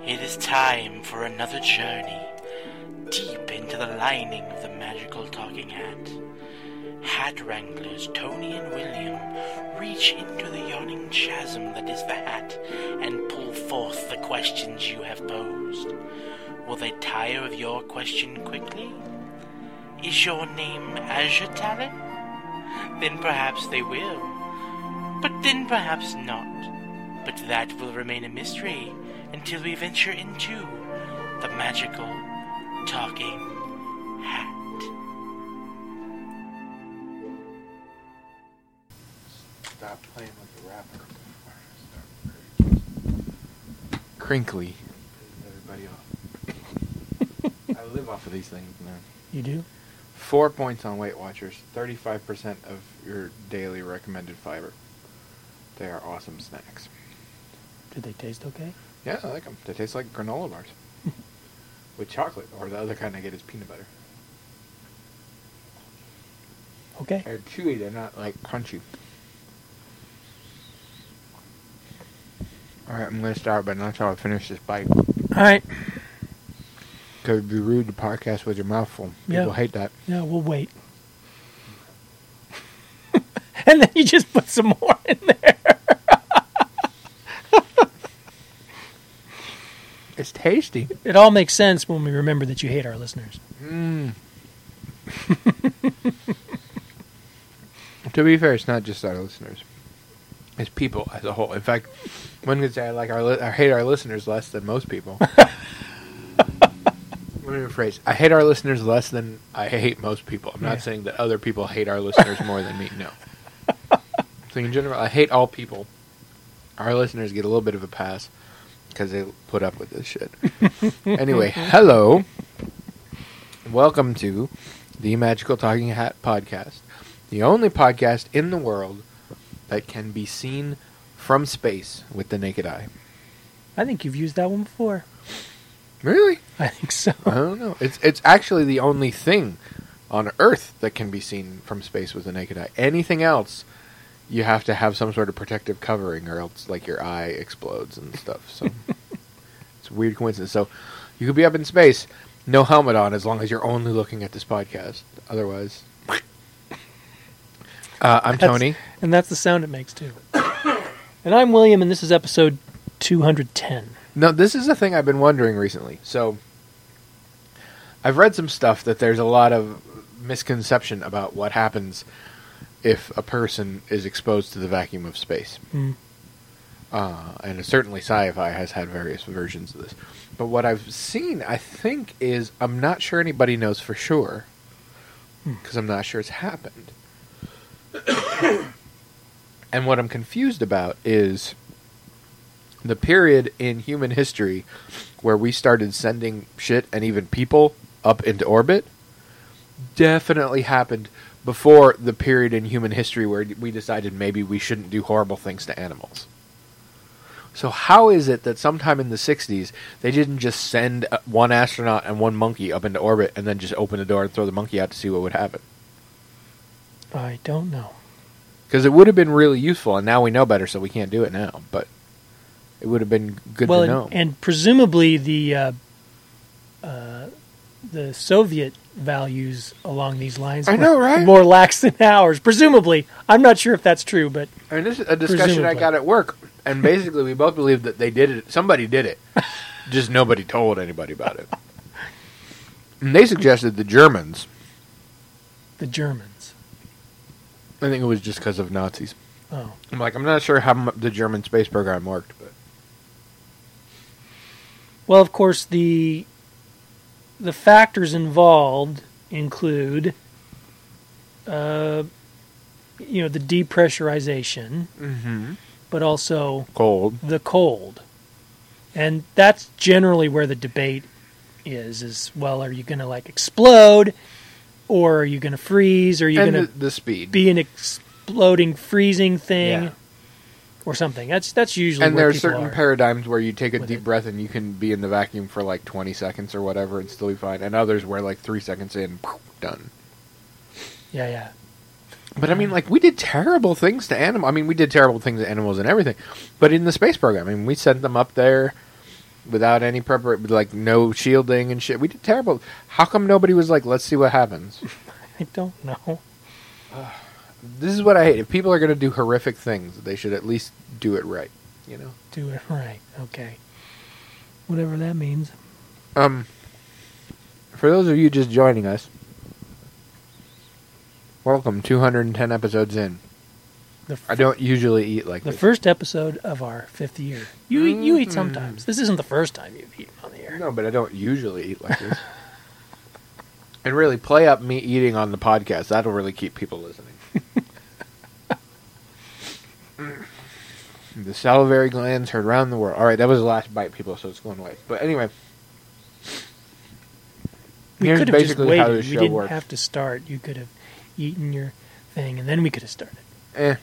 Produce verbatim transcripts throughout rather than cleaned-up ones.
It is time for another journey deep into the lining of the magical talking hat. Hat wranglers Tony and William reach into the yawning chasm that is the hat and pull forth the questions you have posed. Will they tire of your question quickly? Is your name Azure Talon? Then perhaps they will. But then perhaps not. But that will remain a mystery until we venture into the magical talking hat. Stop playing with the wrapper before I start. Crinkly. Everybody off. I live off of these things, man. You do? Four points on Weight Watchers. thirty-five percent of your daily recommended fiber. They are awesome snacks. Did they taste okay? Yeah, I like them. They taste like granola bars. With chocolate. Or the other kind I get is peanut butter. Okay. They're chewy. They're not, like, crunchy. Alright, I'm going to start, but not until I finish this bite. Alright. Because it'd be rude to podcast with your mouth full. People Yeah. hate that. Yeah, we'll wait. And then you just put some more in there. It's tasty. It all makes sense when we remember that you hate our listeners. Mm. To be fair, it's not just our listeners. It's people as a whole. In fact, one could say I like our li- I hate our listeners less than most people. Let me rephrase. I hate our listeners less than I hate most people. I'm not Yeah. saying that other people hate our listeners more than me. No. So in general, I hate all people. Our listeners get a little bit of a pass because they put up with this shit. Anyway, hello. Welcome to the Magical Talking Hat podcast. The only podcast in the world that can be seen from space with the naked eye. I think you've used that one before. Really? I think so. I don't know. It's it's actually the only thing on Earth that can be seen from space with the naked eye. Anything else, you have to have some sort of protective covering, or else like your eye explodes and stuff. So it's a weird coincidence. So you could be up in space, no helmet on, as long as you're only looking at this podcast. Otherwise, uh, I'm That's- Tony. And that's the sound it makes, too. And I'm William, and this is episode two hundred ten. No, this is a thing I've been wondering recently. So, I've read some stuff that there's a lot of misconception about what happens if a person is exposed to the vacuum of space. Mm. Uh, and certainly sci-fi has had various versions of this. But what I've seen, I think, is I'm not sure anybody knows for sure, because I'm not sure it's happened. And what I'm confused about is the period in human history where we started sending shit and even people up into orbit definitely happened before the period in human history where we decided maybe we shouldn't do horrible things to animals. So how is it that sometime in the sixties they didn't just send one astronaut and one monkey up into orbit and then just open the door and throw the monkey out to see what would happen? I don't know. Because it would have been really useful, and now we know better, so we can't do it now. But it would have been good well, to know. and, and presumably the uh, uh, the Soviet values along these lines I were know, right? more lax than ours. Presumably. I'm not sure if that's true, but I mean, this is a discussion I presumably. got at work, and basically we both believe that they did it. Somebody did it. Just nobody told anybody about it. And they suggested the Germans. the Germans. I think it was just because of Nazis. Oh. I'm like, I'm not sure how m- the German space program worked, but Well, of course, the the factors involved include, uh, you know, the depressurization, mm-hmm. but also cold. the cold, and that's generally where the debate is. Is well, are you going to like explode, or are you going to freeze, or are you And going the, to the speed. be an exploding freezing thing? Yeah. Or something. That's that's usually And where there are people certain are. paradigms where you take a with deep it. breath and you can be in the vacuum for like twenty seconds or whatever and still be fine. And others where like three seconds in, done. Yeah, yeah. But I mean, like, we did terrible things to animals. I mean, we did terrible things to animals and everything. But in the space program, I mean, we sent them up there without any preparation, like no shielding and shit. We did terrible. How come nobody was like, let's see what happens? I don't know. This is what I hate. If people are going to do horrific things, they should at least do it right. You know. Do it right. Okay. Whatever that means. Um. For those of you just joining us, welcome. two hundred ten episodes in. The f- I don't usually eat like the this. first episode of our fifth year. You eat, you eat sometimes. This isn't the first time you've eaten on the air. No, but I don't usually eat like this. And really, play up me eating on the podcast. That'll really keep people listening. The salivary glands heard around the world. All right, that was the last bite, people, so it's going away. But anyway, We here's could have just basically how waited. this We show didn't works. have to start. You could have eaten your thing, and then we could have started. Eh.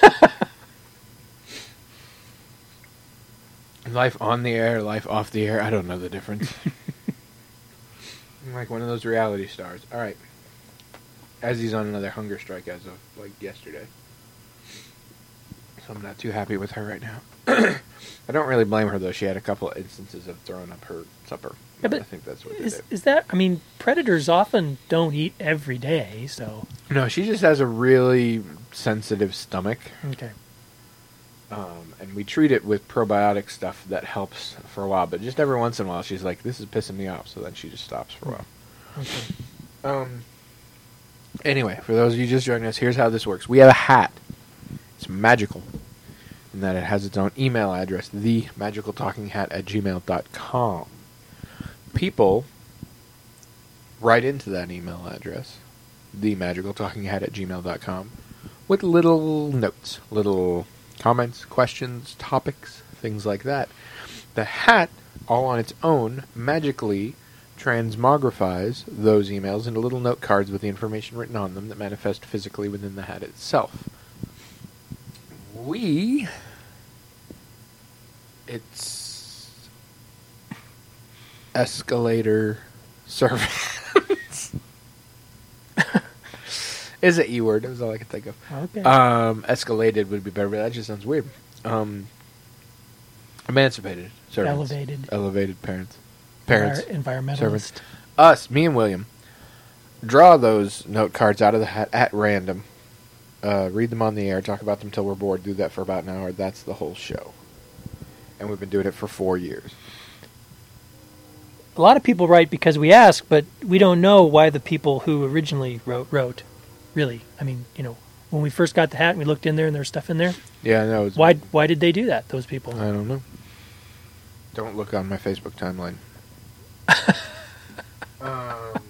Life on the air, life off the air. I don't know the difference. I'm like one of those reality stars. All right. As he's on another hunger strike as of like yesterday. So I'm not too happy with her right now. I don't really blame her though. She had a couple of instances of throwing up her supper. Yeah, but I think that's what Is, they is that? I mean, predators often don't eat every day, so do. No, she just has a really sensitive stomach. okay. Um, and we treat it with probiotic stuff that helps for a while, but just every once in a while she's like, this is pissing me off, so then she just stops for a while. Okay. Um. Anyway, for those of you just joining us, here's how this works. We have a hat. It's magical in that it has its own email address, the magical talking hat at gmail dot com. People write into that email address, the magical talking hat at gmail dot com, with little notes, little comments, questions, topics, things like that. The hat, all on its own, magically transmogrifies those emails into little note cards with the information written on them that manifest physically within the hat itself. We... It's... Escalator service. Is an E word. That was all I could think of. Okay. Um, escalated would be better, but that just sounds weird. Um, emancipated servants. Elevated. Elevated parents. Parents. Envir- environmentalist. servants. Us, me and William, draw those note cards out of the hat at random. Uh, read them on the air. Talk about them till we're bored. Do that for about an hour. That's the whole show. And we've been doing it for four years. A lot of people write because we ask, but we don't know why the people who originally wrote wrote. Really, I mean, you know, when we first got the hat and we looked in there and there was stuff in there. Yeah, no. It's, Why? Why did they do that? Those people. I don't know. Don't look on my Facebook timeline. um,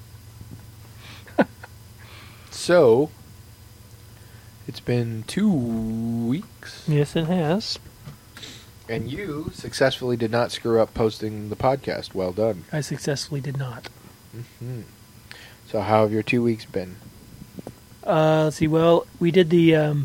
so, it's been two weeks, Yes, it has. and you successfully did not screw up posting the podcast. Well done. I successfully did not. hmm So, how have your two weeks been? Uh, let's see. Well, we did the um,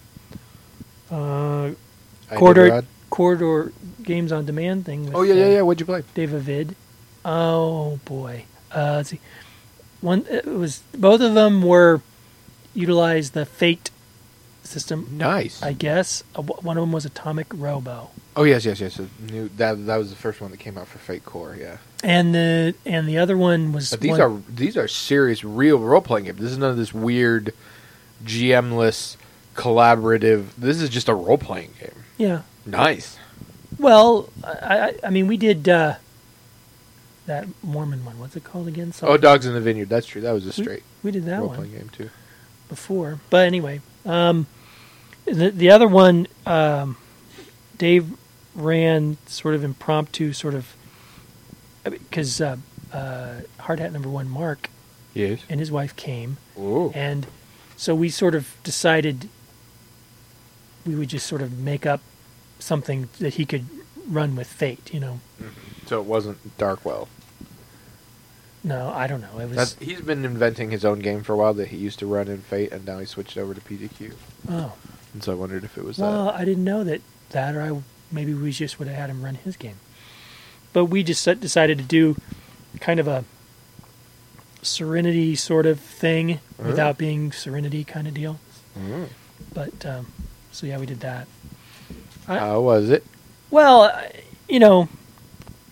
uh, I quarter did Rod. corridor games on demand thing. With, Oh yeah, yeah, uh, yeah. What'd you play? Dave Vid. Oh boy. Uh, let's see. One. It was both of them were utilized the Fate system. Nice. I guess uh, w- one of them was Atomic Robo, oh yes, yes, yes. So new, that that was the first one that came out for Fate Core. Yeah. and the and the other one was. But these one- are these are serious, real role playing games. This is none of this weird, G M-less collaborative. This is just a role playing game. Yeah. Nice. Well, I I, I mean we did uh, that Mormon one. What's it called again? Oh, Something- Dogs in the Vineyard. That's true. That was a we, straight we did that role one playing game too. before, but anyway, um, the the other one, um, Dave ran sort of impromptu, sort of because uh, uh, Hard Hat Number One Mark Yes. and his wife came, Ooh. and so we sort of decided we would just sort of make up something that he could run with Fate. You know, So it wasn't Darkwell. no, I don't know. It was That's, he's been inventing his own game for a while that he used to run in Fate, and now he switched over to P D Q. oh And so I wondered if it was well, that. I didn't know that that, or I maybe we just would have had him run his game. But we just set- decided to do kind of a Serenity sort of thing Oh. without being Serenity kind of deal. Mm. But um, so yeah, we did that. I, How was it? well, I- you know,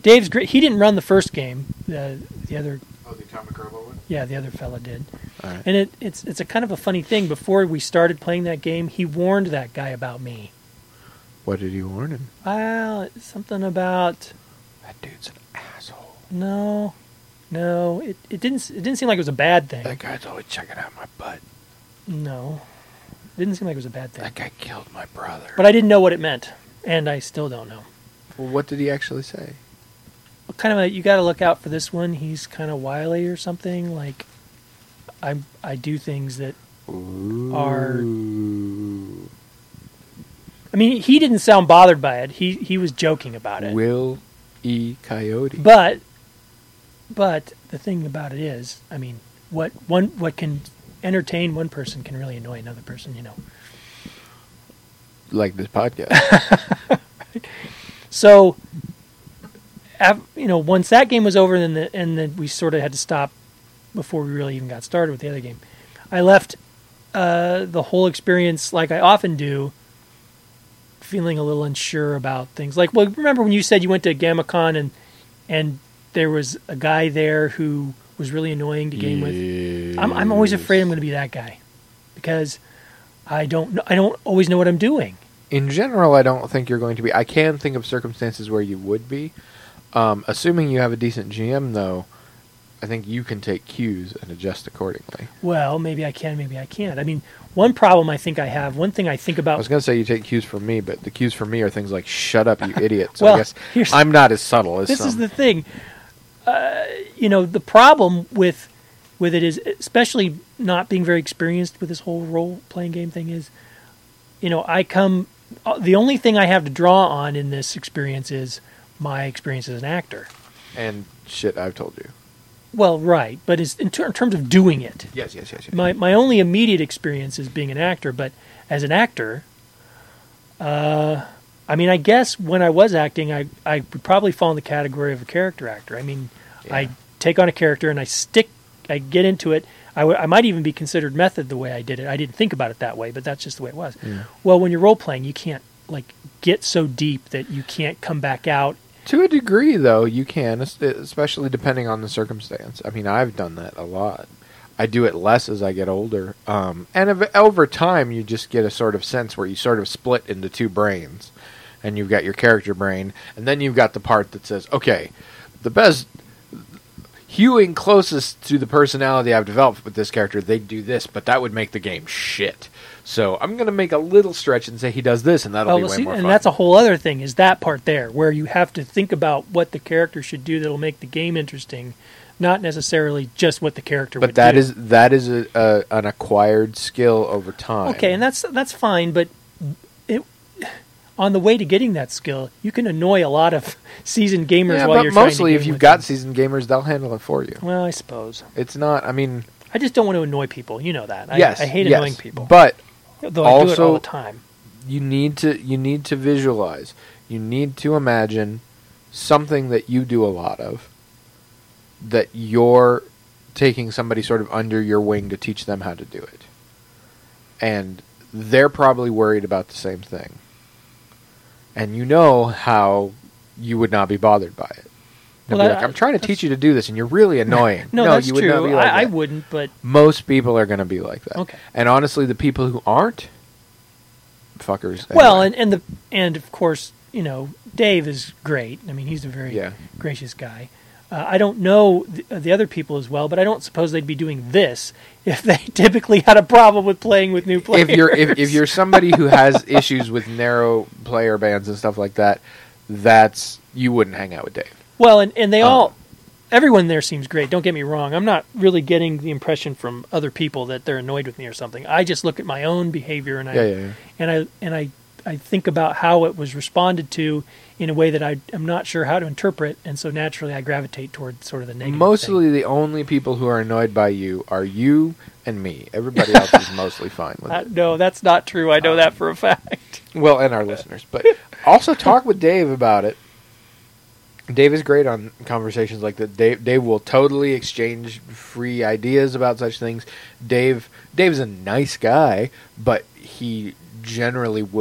Dave's great. He didn't run the first game. The the other, Oh, the Atomic Robo one? yeah, the other fella did. All right. And it, it's it's a kind of a funny thing. Before we started playing that game, he warned that guy about me. What did he warn him? Well, something about That dude's an asshole. no, no. It it didn't it didn't seem like it was a bad thing. That guy's always checking out my butt. No, it didn't seem like it was a bad thing. That guy killed my brother. But I didn't know what it meant, and I still don't know. Well, what did he actually say? Kind of a, you got to look out for this one. He's kind of wily or something. Like I I do things that are. Ooh. I mean, he didn't sound bothered by it. He he was joking about it. Will E. Coyote. But but the thing about it is, I mean, what one what can entertain one person can really annoy another person. You know. Like this podcast. So, av- you know, once that game was over, then the, and then we sort of had to stop before we really even got started with the other game. I left uh, the whole experience, like I often do, feeling a little unsure about things. Like, well, remember when you said you went to GammaCon and and there was a guy there who was really annoying to game with? I'm I'm always afraid I'm going to be that guy because I don't I don't always know what I'm doing. In general, I don't think you're going to be. I can think of circumstances where you would be. Um, assuming you have a decent G M, though, I think you can take cues and adjust accordingly. Well, maybe I can, maybe I can't. I mean, one problem I think I have, one thing I think I about... was going to say you take cues from me, but the cues from me are things like, shut up, you idiot. So Well, I guess here's- I'm not as subtle as This some. is the thing. Uh, you know, the problem with with it is, especially not being very experienced with this whole role-playing game thing is, you know, I come... The only thing I have to draw on in this experience is my experience as an actor. And shit I've told you. Well, right, but it's in, ter- in terms of doing it. Yes, yes, yes. yes. My my only immediate experience is being an actor, but as an actor, uh, I mean, I guess when I was acting, I I would probably fall in the category of a character actor. I mean, Yeah. I take on a character and I stick, I get into it. I, w- I might even be considered method the way I did it. I didn't think about it that way, but that's just the way it was. Yeah. Well, when you're role playing, you can't like get so deep that you can't come back out. To a degree, though, you can, es- especially depending on the circumstance. I mean, I've done that a lot. I do it less as I get older. Um, and ev- over time, you just get a sort of sense where you sort of split into two brains. And you've got your character brain, and then you've got the part that says, okay, the best... hewing closest to the personality I've developed with this character, they'd do this, but that would make the game shit. So I'm going to make a little stretch and say he does this, and that'll Well, be well, way see, more and fun. that's a whole other thing. Is that part there where you have to think about what the character should do that'll make the game interesting, not necessarily just what the character but would that do. is that is a, a, an acquired skill over time. Okay, and that's that's fine, but it, on the way to getting that skill, you can annoy a lot of seasoned gamers yeah, while but you're trying to mostly if game you've with got them. seasoned gamers, they'll handle it for you. Well, I suppose. It's not. I mean, I just don't want to annoy people. You know that. I, yes, I hate yes, annoying people. but though I do it all also- the time. you need to you need to visualize. You need to imagine something that you do a lot of, that you're taking somebody sort of under your wing to teach them how to do it. And they're probably worried about the same thing. And you know how you would not be bothered by it. They'll Well, be that- like, I'm trying to that's- teach you to do this, and you're really annoying. No, that's you would not true. be like I, I that. wouldn't, but Most people are going to be like that. Okay. And honestly, the people who aren't, fuckers. well, anyway. and, and the and of course, you know, Dave is great. I mean, he's a very Yeah. gracious guy. Uh, I don't know the, the other people as well, but I don't suppose they'd be doing this if they typically had a problem with playing with new players. if you're if, if you're somebody who has issues with narrow player bands and stuff like that, that's you wouldn't hang out with Dave. well, and, and they Oh. all, everyone there seems great. Don't get me wrong. I'm not really getting the impression from other people that they're annoyed with me or something. I just look at my own behavior and I Yeah, yeah, yeah. and I and I I think about how it was responded to in a way that I am not sure how to interpret, and so naturally I gravitate toward sort of the negative. Mostly thing. the only people who are annoyed by you are you and me. Everybody else is mostly fine with Uh, it. no, that's not true. I know Um, that for a fact. Well, and our listeners. But also talk with Dave about it. Dave is great on conversations like that. Dave, Dave will totally exchange free ideas about such things. Dave Dave's a nice guy, but he generally will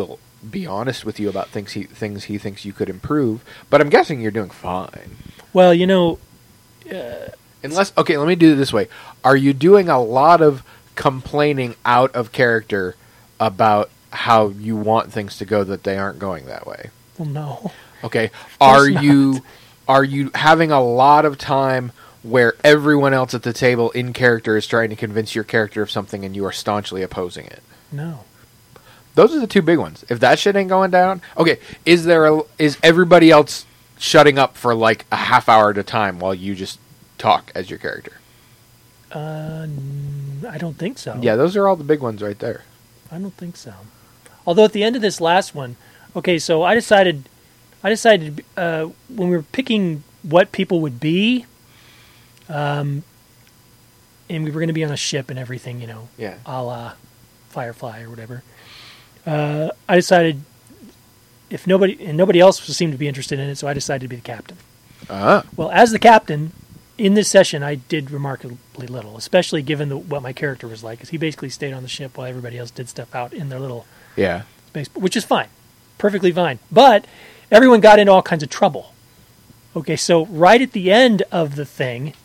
be honest with you about things he things he thinks you could improve. But I'm guessing you're doing fine. Well, you know, uh, Unless, okay, let me do it this way. Are you doing a lot of complaining out of character about how you want things to go that they aren't going that way? well, no. Okay. Are not. you are you having a lot of time where everyone else at the table in character is trying to convince your character of something and you are staunchly opposing it? No. Those are the two big ones. If that shit ain't going down, okay, is there a, is everybody else shutting up for like a half hour at a time while you just talk as your character? Uh, n- I don't think so. Yeah, those are all the big ones right there. I don't think so. Although at the end of this last one, okay, so I decided, I decided uh, when we were picking what people would be, um, and we were going to be on a ship and everything, you know, Yeah. a la Firefly or whatever. Uh, I decided if nobody and nobody else seemed to be interested in it, so I decided to be the captain. Uh-huh. Well, as the captain in this session, I did remarkably little, especially given the, what my character was like, because he basically stayed on the ship while everybody else did stuff out in their little Yeah. space, which is fine, perfectly fine. But everyone got into all kinds of trouble. Okay, so right at the end of the thing,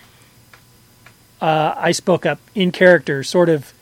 uh, I spoke up in character, sort of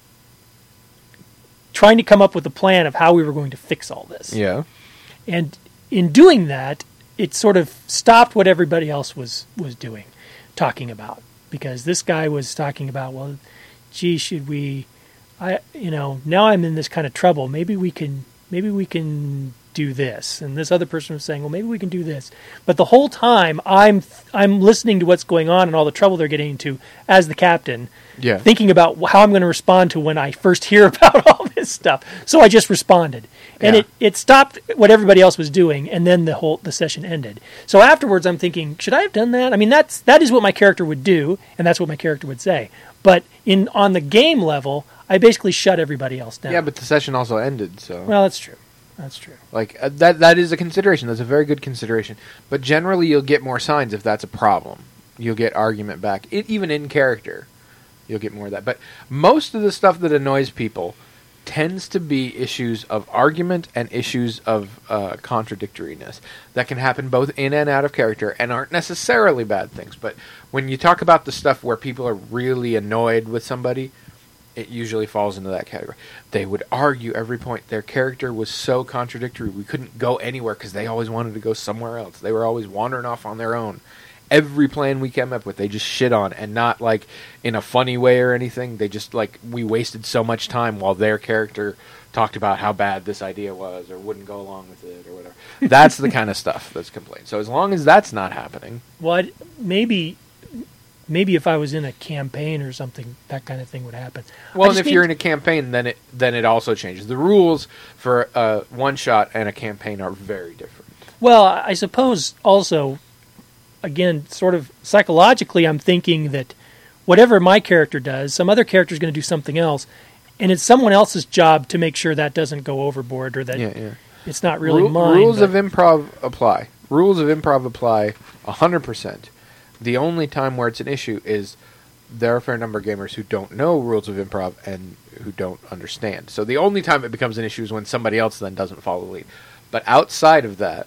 trying to come up with a plan of how we were going to fix all this. Yeah. And in doing that, it sort of stopped what everybody else was, was doing, talking about. Because this guy was talking about, well, gee, should we, I, you know, now I'm in this kind of trouble. Maybe we can, maybe we can do this. And this other person was saying, well, maybe we can do this. But the whole time, I'm, I'm listening to what's going on and all the trouble they're getting into as the captain. Yeah. Thinking about how I'm going to respond to when I first hear about all this stuff. So I just responded. And Yeah. it, it stopped what everybody else was doing, and then the whole the session ended. So afterwards I'm thinking, should I have done that? I mean, that's that is what my character would do, and that's what my character would say. But in on the game level, I basically shut everybody else down. Yeah, but the session also ended, so Well, that's true. That's true. like uh, that that is a consideration. That's a very good consideration. But generally you'll get more signs if that's a problem. You'll get argument back. It, even in character, you'll get more of that. But most of the stuff that annoys people tends to be issues of argument and issues of uh, contradictoriness that can happen both in and out of character and aren't necessarily bad things. But when you talk about the stuff where people are really annoyed with somebody, it usually falls into that category. They would argue every point. Their character was so contradictory. We couldn't go anywhere because they always wanted to go somewhere else. They were always wandering off on their own. Every plan we came up with, they just shit on, and not like in a funny way or anything. They just like, we wasted so much time while their character talked about how bad this idea was or wouldn't go along with it or whatever. That's the kind of stuff that's complained. So as long as that's not happening, Well, I'd, maybe maybe if I was in a campaign or something, that kind of thing would happen. I well, and just if you're need- in a campaign, then it then it also changes. The rules for a one shot and a campaign are very different. Well, I suppose also, again, sort of psychologically, I'm thinking that whatever my character does, some other character is going to do something else, and it's someone else's job to make sure that doesn't go overboard or that Yeah, yeah. it's not really Ru- mine. rules but- of improv apply. Rules of improv apply one hundred percent. The only time where it's an issue is there are a fair number of gamers who don't know rules of improv and who don't understand. So the only time it becomes an issue is when somebody else then doesn't follow the lead. But outside of that,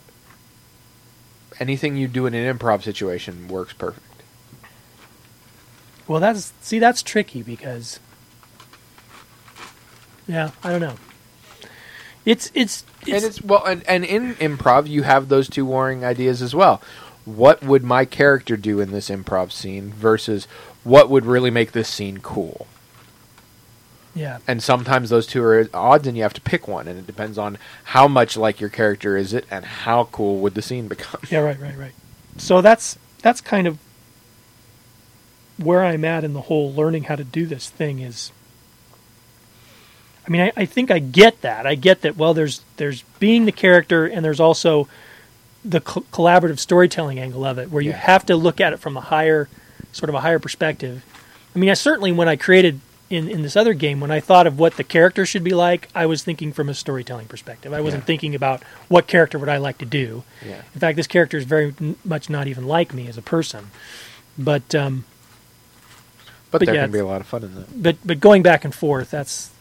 anything you do in an improv situation works perfect. Well, that's see, that's tricky because, yeah, I don't know. It's it's, it's and it's well, and, and in improv, you have those two warring ideas as well. What would my character do in this improv scene versus what would really make this scene cool? yeah. And sometimes those two are at odds, and you have to pick one, and it depends on how much like your character is it, and how cool would the scene become. Yeah, right, right, right. So that's that's kind of where I'm at in the whole learning how to do this thing is. I mean, I, I think I get that. I get that. Well, there's there's being the character, and there's also the co- collaborative storytelling angle of it, where you Yeah. have to look at it from a higher, sort of a higher perspective. I mean, I certainly when I created in, in this other game, when I thought of what the character should be like, I was thinking from a storytelling perspective. I wasn't Yeah. thinking about what character would I like to do. Yeah. In fact, this character is very n- much not even like me as a person. But um, But, But there yeah, can be a lot of fun in that. but but going back and forth, that's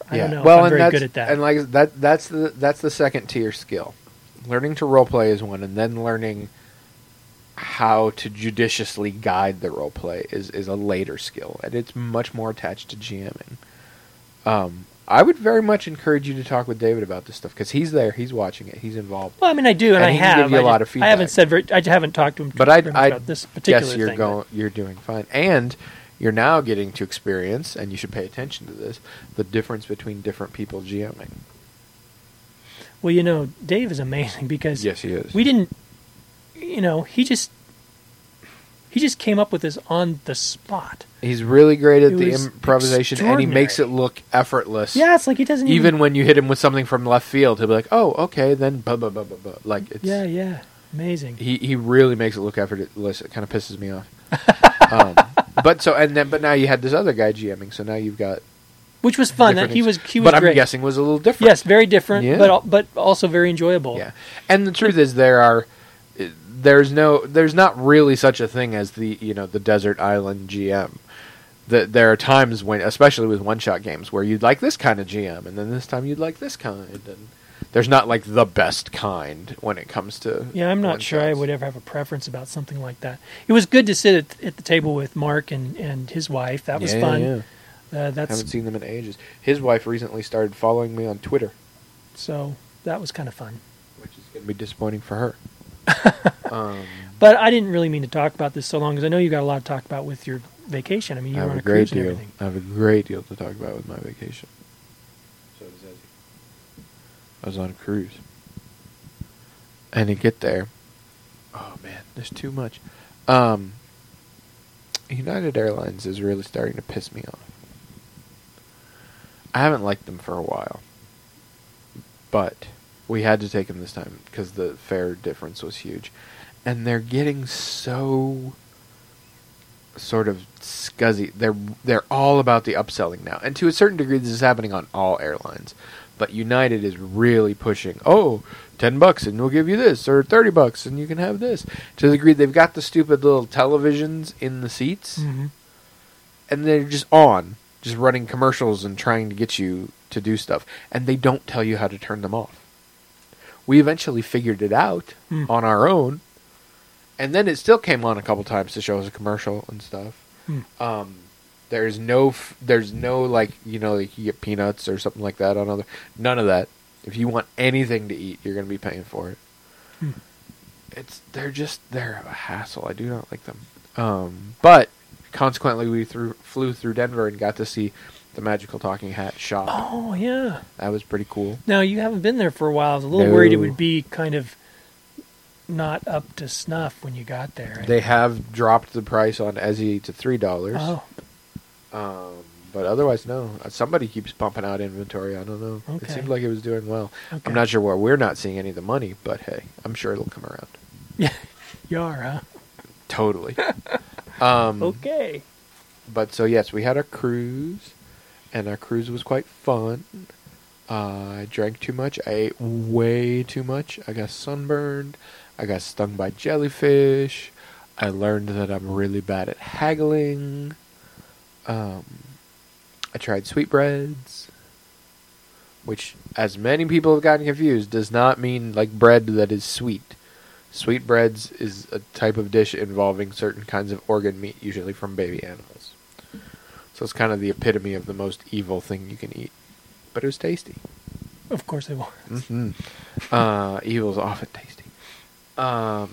I yeah. don't know well, if I'm and very that's, good at that. And like that, that's the that's the second tier skill. Learning to role play is one, and then learning how to judiciously guide the role play is, is a later skill, and it's much more attached to GMing. Um, I would very much encourage you to talk with David about this stuff because he's there, he's watching it, he's involved. Well, I mean, I do, and, And I he can have. give you a I lot just- of feedback. I haven't said very. I haven't talked to him. But very I, much I about this particular guess you're thing. going, you're doing fine, and you're now getting to experience, and you should pay attention to this, the difference between different people GMing. but- well, you know, Dave is amazing because Yes, he is. we didn't. You know, he just he just came up with this on the spot. He's really great at It the was improvisation, and he makes it extraordinary. look effortless. Yeah, it's like he doesn't Even even. when you hit him with something from left field, he'll be like, "Oh, okay, then blah blah blah blah blah." Like it's Yeah, yeah, amazing. he he really makes it look effortless. It kind of pisses me off. um, but so and then but now you had this other guy GMing, so now you've got Which was fun. different That he ex- was he was but I'm great. guessing was a little different. Yes, very different, Yeah. but al- but also very enjoyable. Yeah, and the truth is there are there's no there's not really such a thing as the you know the desert island G M. The, there are times when, especially with one shot games, where you'd like this kind of G M, and then this time you'd like this kind, and there's not like the best kind when it comes to Yeah, I'm not sure I one-shots. would ever have a preference about something like that. It was good to sit at, at the table with Mark and, and his wife. That was Yeah, fun. yeah. Uh, that's Haven't seen them in ages. His wife recently started following me on Twitter, so that was kind of fun. which is going to be disappointing for her. um, But I didn't really mean to talk about this so long because I know you got a lot to talk about with your vacation. I mean, you I were have on a a great cruise and deal. everything. I have a great deal to talk about with my vacation. So does Ezzy. I was on a cruise, and to get there, oh man, there's too much. Um, United Airlines is really starting to piss me off. I haven't liked them for a while, but we had to take them this time because the fare difference was huge, and they're getting so sort of scuzzy. They're they're all about the upselling now, and to a certain degree, this is happening on all airlines. But United is really pushing. Oh, ten bucks and we'll give you this, or thirty bucks and you can have this. To the degree they've got the stupid little televisions in the seats, Mm-hmm. and they're just on, just running commercials and trying to get you to do stuff, and they don't tell you how to turn them off. We eventually figured it out Mm. on our own, and then it still came on a couple times to show us a commercial and stuff. Mm. Um, there's no, f- there's no like you know like you get peanuts or something like that on other. None of that. If you want anything to eat, you're going to be paying for it. Hmm. It's they're just they're a hassle. I do not like them. Um, but consequently, we threw, flew through Denver and got to see the Magical Talking Hat shop. Oh, yeah. That was pretty cool. Now, you haven't been there for a while. I was a little No. worried it would be kind of not up to snuff when you got there. They have dropped the price on Ezzy to three dollars. Oh, Um, but otherwise, no. Uh, Somebody keeps pumping out inventory. I don't know. It Okay. seemed like it was doing well. okay. I'm not sure why we're not seeing any of the money, but hey, I'm sure it'll come around. Yeah, you are, huh? Totally. um, Okay. But so yes, we had our cruise, and our cruise was quite fun. Uh, I drank too much. I ate way too much. I got sunburned. I got stung by jellyfish. I learned that I'm really bad at haggling. Um, I tried sweetbreads, which, as many people have gotten confused, does not mean like bread that is sweet. Sweetbreads is a type of dish involving certain kinds of organ meat, usually from baby animals. So it's kind of the epitome of the most evil thing you can eat. But it was tasty. Of course they were. Mm-hmm. uh, evil's often tasty. Um,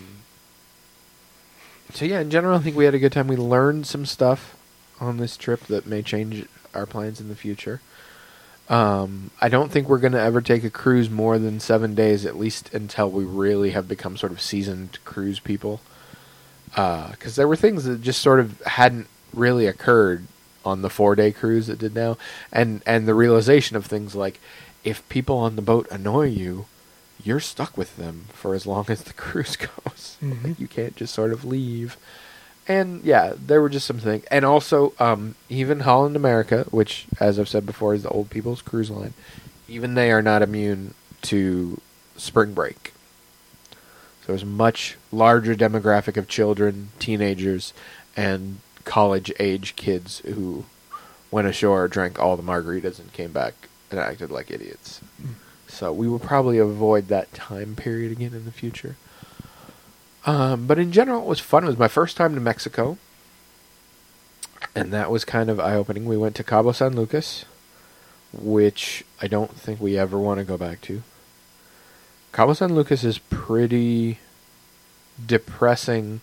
so yeah, in general, I think we had a good time. We learned some stuff on this trip that may change our plans in the future. Um, I don't think we're going to ever take a cruise more than seven days, at least until we really have become sort of seasoned cruise people. Because there were things that just sort of hadn't really occurred on the four-day cruise that did now. And, and the realization of things like, if people on the boat annoy you, you're stuck with them for as long as the cruise goes. Mhm. You can't just sort of leave. And yeah, there were just some things. And also, um, even Holland America, which, as I've said before, is the old people's cruise line, even they are not immune to spring break. So there's a much larger demographic of children, teenagers, and college-age kids who went ashore, drank all the margaritas, and came back and acted like idiots. So we will probably avoid that time period again in the future. Um, but in general, it was fun. It was my first time to Mexico, and that was kind of eye-opening. We went to Cabo San Lucas, which I don't think we ever want to go back to. Cabo San Lucas is pretty depressing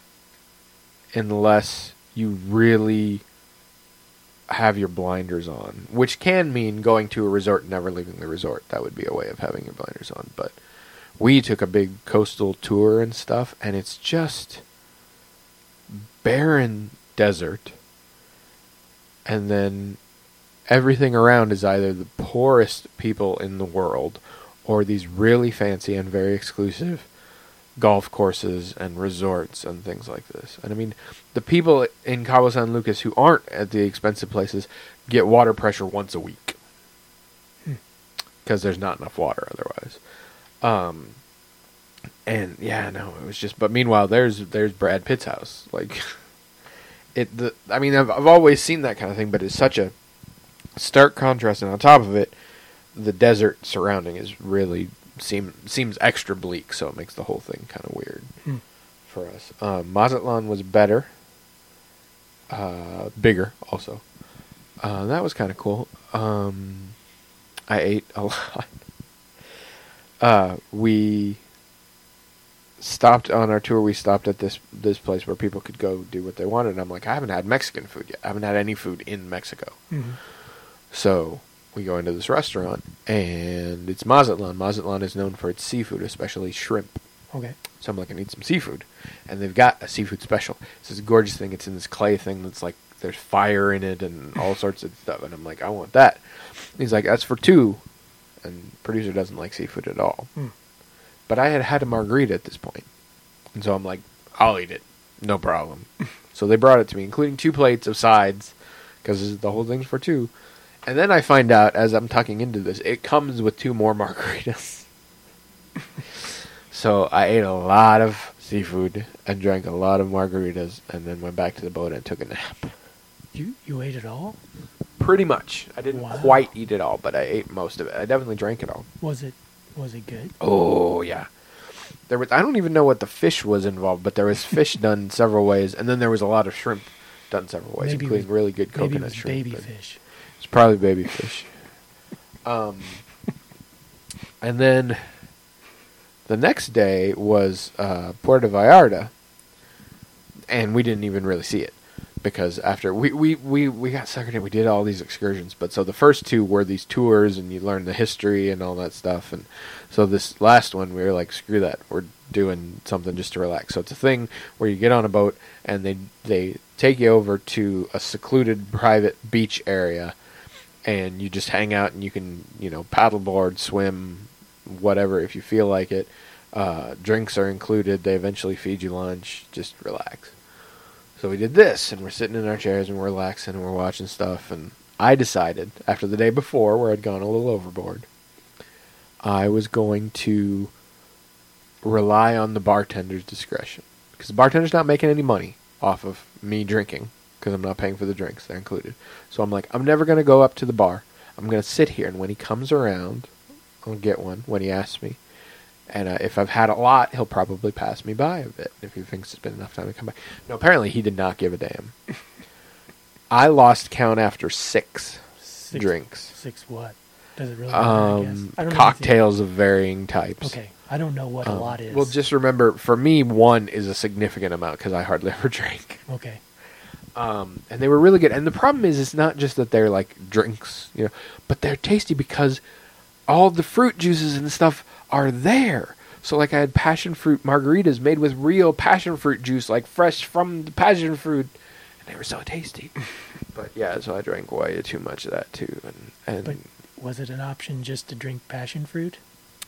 unless you really have your blinders on, which can mean going to a resort and never leaving the resort. That would be a way of having your blinders on. But we took a big coastal tour and stuff, and it's just barren desert. And then everything around is either the poorest people in the world or these really fancy and very exclusive golf courses and resorts and things like this. And I mean, the people in Cabo San Lucas who aren't at the expensive places get water pressure once a week because there's not enough water otherwise. Um, and yeah, no, it was just. But meanwhile, there's there's Brad Pitt's house. Like it. The I mean, I've I've always seen that kind of thing, but it's such a stark contrast. And on top of it, the desert surrounding is really. Seem, seems extra bleak, so it makes the whole thing kind of weird hmm. for us. Um, Mazatlan was better. Uh, bigger, also. Uh, that was kind of cool. Um, I ate a lot. Uh, we stopped on our tour. We stopped at this this place where people could go do what they wanted. And I'm like, I haven't had Mexican food yet. I haven't had any food in Mexico. Mm-hmm. So we go into this restaurant, and it's Mazatlan. Mazatlan is known for its seafood, especially shrimp. Okay. So I'm like, I need some seafood. And they've got a seafood special. It's this gorgeous thing. It's in this clay thing that's like, there's fire in it and all sorts of stuff. And I'm like, I want that. And he's like, that's for two. And producer doesn't like seafood at all. Hmm. But I had had a margarita at this point. And so I'm like, I'll eat it. No problem. So they brought it to me, including two plates of sides, because the whole thing's for two. And then I find out, as I'm tucking into this, it comes with two more margaritas. So I ate a lot of seafood and drank a lot of margaritas, and then went back to the boat and took a nap. You you ate it all? Pretty much. I didn't wow. quite eat it all, but I ate most of it. I definitely drank it all. Was it was it good? Oh yeah. There was. I don't even know what the fish was involved, but there was fish done several ways, and then there was a lot of shrimp done several ways, maybe including was, really good coconut maybe it was shrimp. Baby fish. It's probably baby fish. Um, and then the next day was uh, Puerto Vallarta, and we didn't even really see it because after we, we, we, we got suckered in, we did all these excursions. But so the first two were these tours, and you learn the history and all that stuff. And so this last one, we were like, screw that, we're doing something just to relax. So it's a thing where you get on a boat, and they they take you over to a secluded private beach area. And you just hang out, and you can, you know, paddleboard, swim, whatever, if you feel like it. Uh, drinks are included. They eventually feed you lunch. Just relax. So we did this, and we're sitting in our chairs, and we're relaxing, and we're watching stuff. And I decided, after the day before, where I'd gone a little overboard, I was going to rely on the bartender's discretion. Because the bartender's not making any money off of me drinking. Because I'm not paying for the drinks. They're included. So I'm like, I'm never going to go up to the bar. I'm going to sit here, and when he comes around, I'll get one when he asks me. And uh, if I've had a lot, he'll probably pass me by a bit if he thinks it's been enough time to come by. No, apparently he did not give a damn. I lost count after six, six drinks. Six what? Does it really matter, um, I guess? I don't cocktails of varying types. Okay. I don't know what um, a lot is. Well, just remember, for me, one is a significant amount because I hardly ever drink. Okay. Um, and they were really good. And the problem is, it's not just that they're like drinks, you know, but they're tasty because all the fruit juices and stuff are there. So, like, I had passion fruit margaritas made with real passion fruit juice, like fresh from the passion fruit, and they were so tasty. But yeah, so I drank way too much of that too. And, and but was it an option just to drink passion fruit?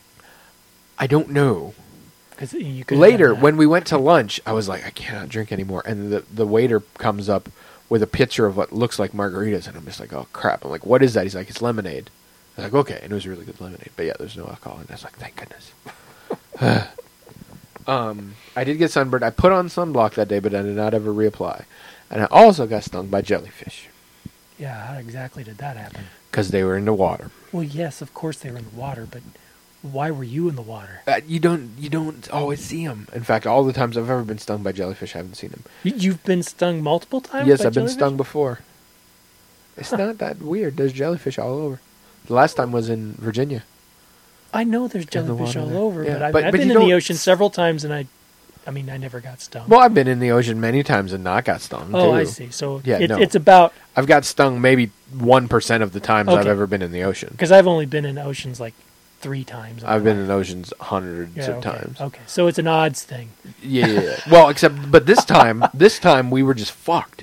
I don't know. You could Later, when we went to lunch, I was like, I cannot drink anymore. And the the waiter comes up with a picture of what looks like margaritas, and I'm just like, oh, crap. I'm like, what is that? He's like, it's lemonade. I was like, okay. And it was really good lemonade. But yeah, there's no alcohol. And I was like, thank goodness. um, I did get sunburned. I put on sunblock that day, but I did not ever reapply. And I also got stung by jellyfish. Yeah, how exactly did that happen? because they were in the water. Well, yes, of course they were in the water, but why were you in the water? Uh, you don't you don't always see them. In fact, all the times I've ever been stung by jellyfish, I haven't seen them. You, you've been stung multiple times? Yes, by I've been jellyfish? stung before. It's Huh. not that weird. There's jellyfish all over. The last time was in Virginia. I know there's the jellyfish water all there. over, Yeah, but, I, but- I've but been you in the don't- ocean several times, and I, I mean, I never got stung. Well, I've been in the ocean many times and not got stung, oh, too. I see. So Yeah, it, no. it's about, I've got stung maybe one percent of the times I've Okay. ever been in the ocean. because I've only been in oceans like three times. in I've my been life. in oceans hundreds Yeah, of okay. times. Okay, so it's an odds thing. Yeah, yeah, yeah. Well, except, but this time, this time we were just fucked.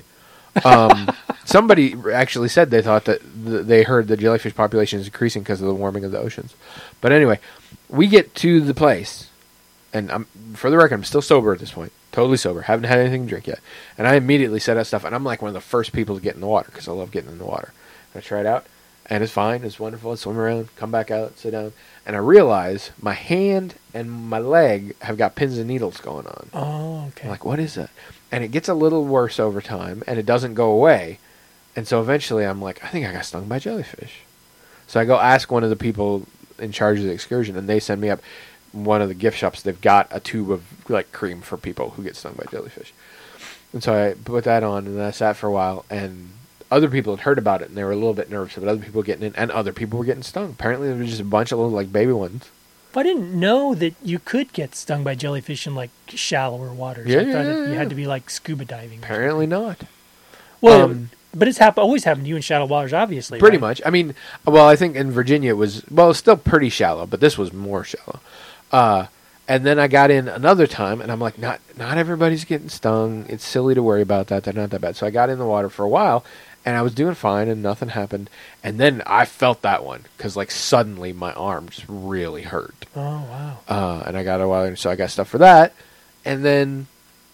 Um, somebody actually said they thought that th- they heard the jellyfish population is increasing because of the warming of the oceans. But anyway, we get to the place, and I'm, for the record, I'm still sober at this point. Totally sober. Haven't had anything to drink yet. And I immediately set out stuff, and I'm like one of the first people to get in the water because I love getting in the water. And I try it out, and it's fine. It's wonderful. I swim around, come back out, sit down. And I realize my hand and my leg have got pins and needles going on. Oh, okay. I'm like, what is that? And it gets a little worse over time, and it doesn't go away. And so eventually I'm like, I think I got stung by jellyfish. So I go ask one of the people in charge of the excursion, and they send me up one of the gift shops. They've got a tube of like cream for people who get stung by jellyfish. And so I put that on, and then I sat for a while, and other people had heard about it, and they were a little bit nervous about other people getting it, and other people were getting stung. Apparently there was just a bunch of little like baby ones. I didn't know that you could get stung by jellyfish in like shallower waters. Yeah, I thought yeah, it, yeah, you yeah. had to be like scuba diving. or Apparently not. something. Well, Um, but it's hap- always happened to you in shallow waters, obviously. Pretty right? much. I mean, well, I think in Virginia it was, well, it's still pretty shallow, but this was more shallow. Uh, and then I got in another time, and I'm like, not not everybody's getting stung. It's silly to worry about that. They're not that bad. So I got in the water for a while, and I was doing fine, and nothing happened. And then I felt that one, because, like, suddenly my arm just really hurt. Oh wow. Uh, and I got a while, so I got stuff for that. And then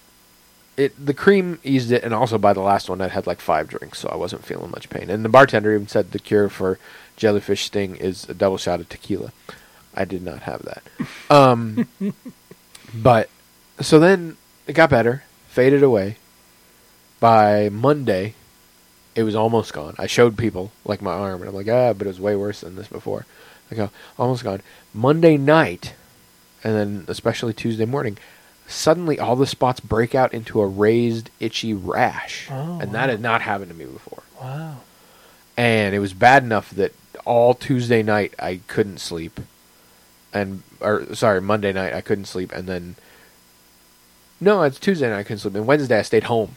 it the cream eased it, and also by the last one, I'd had like five drinks, so I wasn't feeling much pain. And the bartender even said the cure for jellyfish sting is a double shot of tequila. I did not have that. Um, but, so then it got better, faded away. By Monday, it was almost gone. I showed people, like my arm, and I'm like, ah, but it was way worse than this before. I go, almost gone. Monday night, and then especially Tuesday morning, suddenly all the spots break out into a raised, itchy rash. Oh, and wow. that had not happened to me before. Wow. And it was bad enough that all Tuesday night I couldn't sleep. And, or, sorry, Monday night I couldn't sleep, and then, no, it's Tuesday night I couldn't sleep, and Wednesday I stayed home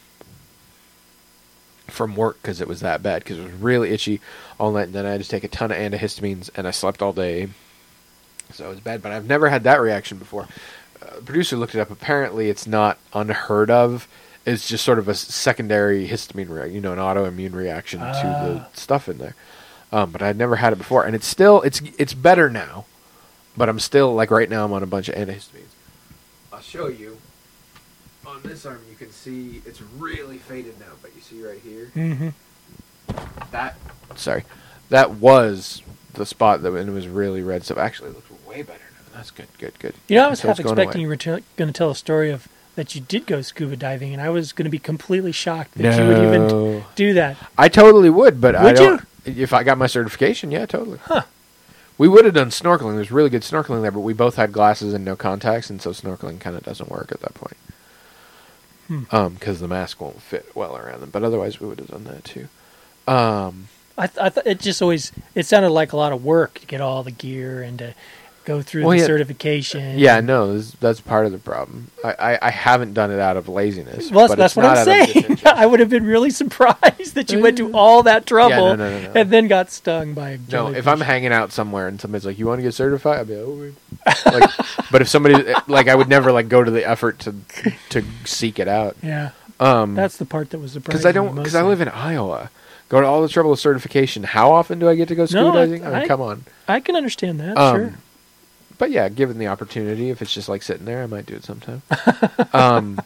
from work because it was that bad, because it was really itchy all night, and then I had to take a ton of antihistamines, and I slept all day, so it was bad, but I've never had that reaction before. Uh, the producer looked it up. Apparently it's not unheard of. It's just sort of a secondary histamine reaction, you know, an autoimmune reaction to Ah. the stuff in there. Um, but I'd never had it before, and it's still, it's it's better now, but I'm still, like right now I'm on a bunch of antihistamines. I'll show you. On this arm, you can see it's really faded now, but you see right here, Mm-hmm. that, sorry, that was the spot that and it was really red. So actually, it looks way better now. That's good, good, good. You know, I was So half it's going expecting away. you were t- going to tell a story of that you did go scuba diving, and I was going to be completely shocked that you would even No. do that. I totally would, but I Would don't. If I got my certification, yeah, totally. Huh. We would have done snorkeling. There's really good snorkeling there, but we both had glasses and no contacts, and so snorkeling kind of doesn't work at that point. Hmm. Um, because the mask won't fit well around them. But otherwise, we would have done that too. Um, I, th- I thought it just always it sounded like a lot of work to get all the gear and to go through Well, the yeah. certification. yeah, no, this, that's part of the problem. I, I, I haven't done it out of laziness. Well, but that's, it's that's what not I'm out of saying. disinterest. I would have been really surprised that you went to all that trouble no, no, no, no. and then got stung by a No, jellyfish. if I'm hanging out somewhere and somebody's like, "You want to get certified?" I'd be like, "Oh, wait." Like, but if somebody like, I would never like go to the effort to to seek it out. yeah, Um, that's the part that was surprising. because I don't because I live in Iowa. Go to all the trouble of certification. How often do I get to go scuba No, I- diving? I mean, I- come on. I can understand that. Um, sure. But yeah, given the opportunity, if it's just like sitting there, I might do it sometime. um,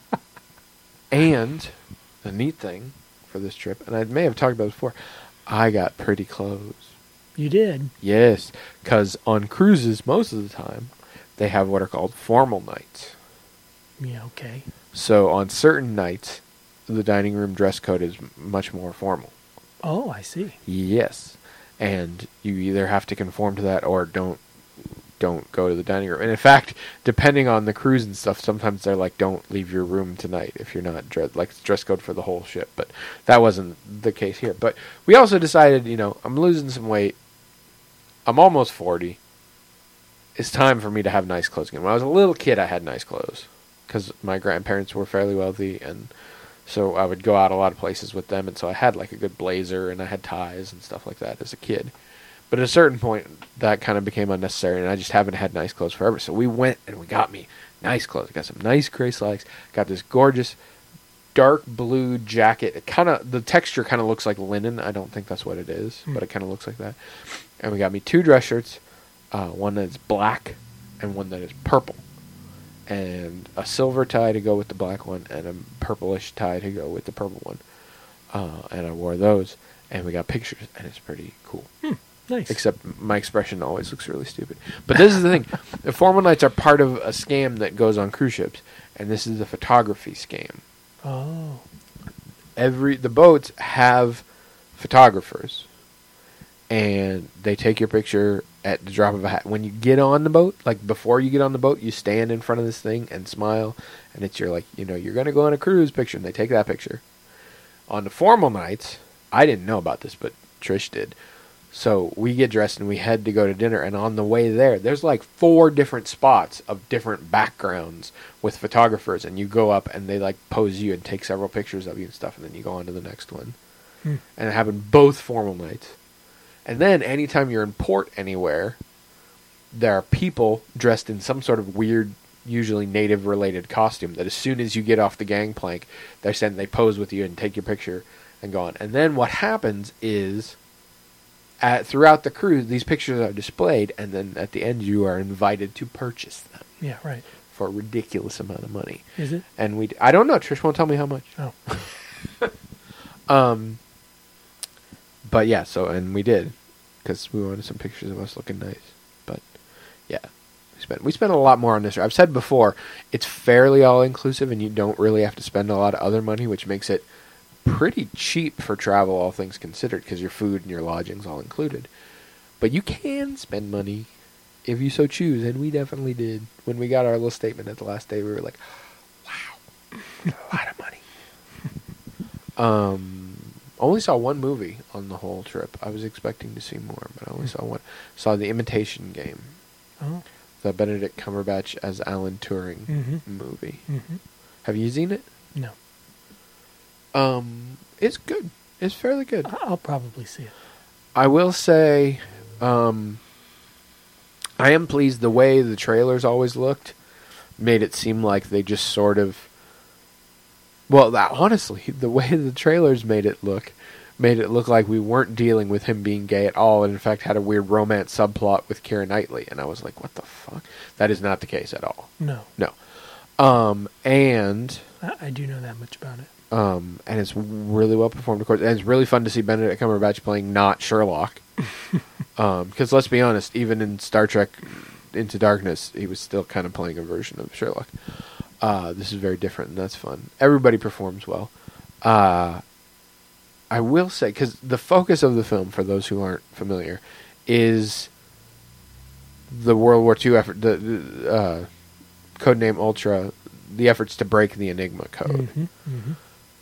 and the neat thing for this trip, and I may have talked about it before, I got pretty clothes. You did. Yes, because on cruises, most of the time, they have what are called formal nights. Yeah. Okay. So on certain nights, the dining room dress code is m- much more formal. Oh, I see. Yes. and you either have to conform to that or don't don't go to the dining room. And in fact, depending on the cruise and stuff, sometimes they're like, don't leave your room tonight if you're not dressed, like it's dress code for the whole ship. But that wasn't the case here. But we also decided, you know, I'm losing some weight. I'm almost forty. It's time for me to have nice clothes again. When I was a little kid, I had nice clothes because my grandparents were fairly wealthy, and so I would go out a lot of places with them, and so I had like a good blazer, and I had ties and stuff like that as a kid. But at a certain point, that kind of became unnecessary, and I just haven't had nice clothes forever. So we went and we got me nice clothes. I got some nice gray slacks. Got this gorgeous dark blue jacket. It kind of the texture kind of looks like linen. I don't think that's what it is, mm. but it kind of looks like that. And we got me two dress shirts, uh, one that's black and one that is purple, and a silver tie to go with the black one, and a purplish tie to go with the purple one. Uh, and I wore those, and we got pictures, and it's pretty cool. Hmm. Nice. Except my expression always looks really stupid. But this is the thing. The formal nights are part of a scam that goes on cruise ships, and this is the photography scam. Oh. Every the boats have photographers, and they take your picture at the drop of a hat. When you get on the boat, like before you get on the boat, you stand in front of this thing and smile, and it's your like, you know, you're going to go on a cruise picture, and they take that picture. On the formal nights, I didn't know about this, but Trish did. So we get dressed and we head to go to dinner, and on the way there, there's like four different spots of different backgrounds with photographers, and you go up and they like pose you and take several pictures of you and stuff, and then you go on to the next one. Hmm. And it happened both formal nights. And then anytime you're in port anywhere, there are people dressed in some sort of weird, usually native-related costume that as soon as you get off the gangplank, they're saying they pose with you and take your picture and go on. And then what happens is, At, throughout the cruise, these pictures are displayed, and then at the end, you are invited to purchase them. Yeah, right. For a ridiculous amount of money. Is it? And we, I don't know. Trish won't tell me how much. Oh. um. But yeah, so and we did, because we wanted some pictures of us looking nice. But yeah, we spent we spent a lot more on this. I've said before, it's fairly all inclusive, and you don't really have to spend a lot of other money, which makes it pretty cheap for travel, all things considered, because your food and your lodging's all included. But you can spend money if you so choose, and we definitely did. When we got our little statement at the last day, we were like, wow, a lot of money. um, only saw one movie on the whole trip. I was expecting to see more, but I only saw one. Saw The Imitation Game. Oh. The Benedict Cumberbatch as Alan Turing mm-hmm. movie. Mm-hmm. Have you seen it? No. Um, it's good. It's fairly good. I'll probably see it. I will say, um, I am pleased the way the trailers always looked made it seem like they just sort of, well, that, honestly, the way the trailers made it look, made it look like we weren't dealing with him being gay at all, and in fact had a weird romance subplot with Keira Knightley, and I was like, what the fuck? That is not the case at all. No. No. Um, and I, I do know that much about it. Um, and it's really well performed, of course. And it's really fun to see Benedict Cumberbatch playing not Sherlock. um, because let's be honest, even in Star Trek Into Darkness, he was still kind of playing a version of Sherlock. Uh, this is very different, and that's fun. Everybody performs well. Uh, I will say, because the focus of the film, for those who aren't familiar, is the World War Two effort, the, the uh, codename Ultra, the efforts to break the Enigma code. Mm-hmm, mm-hmm.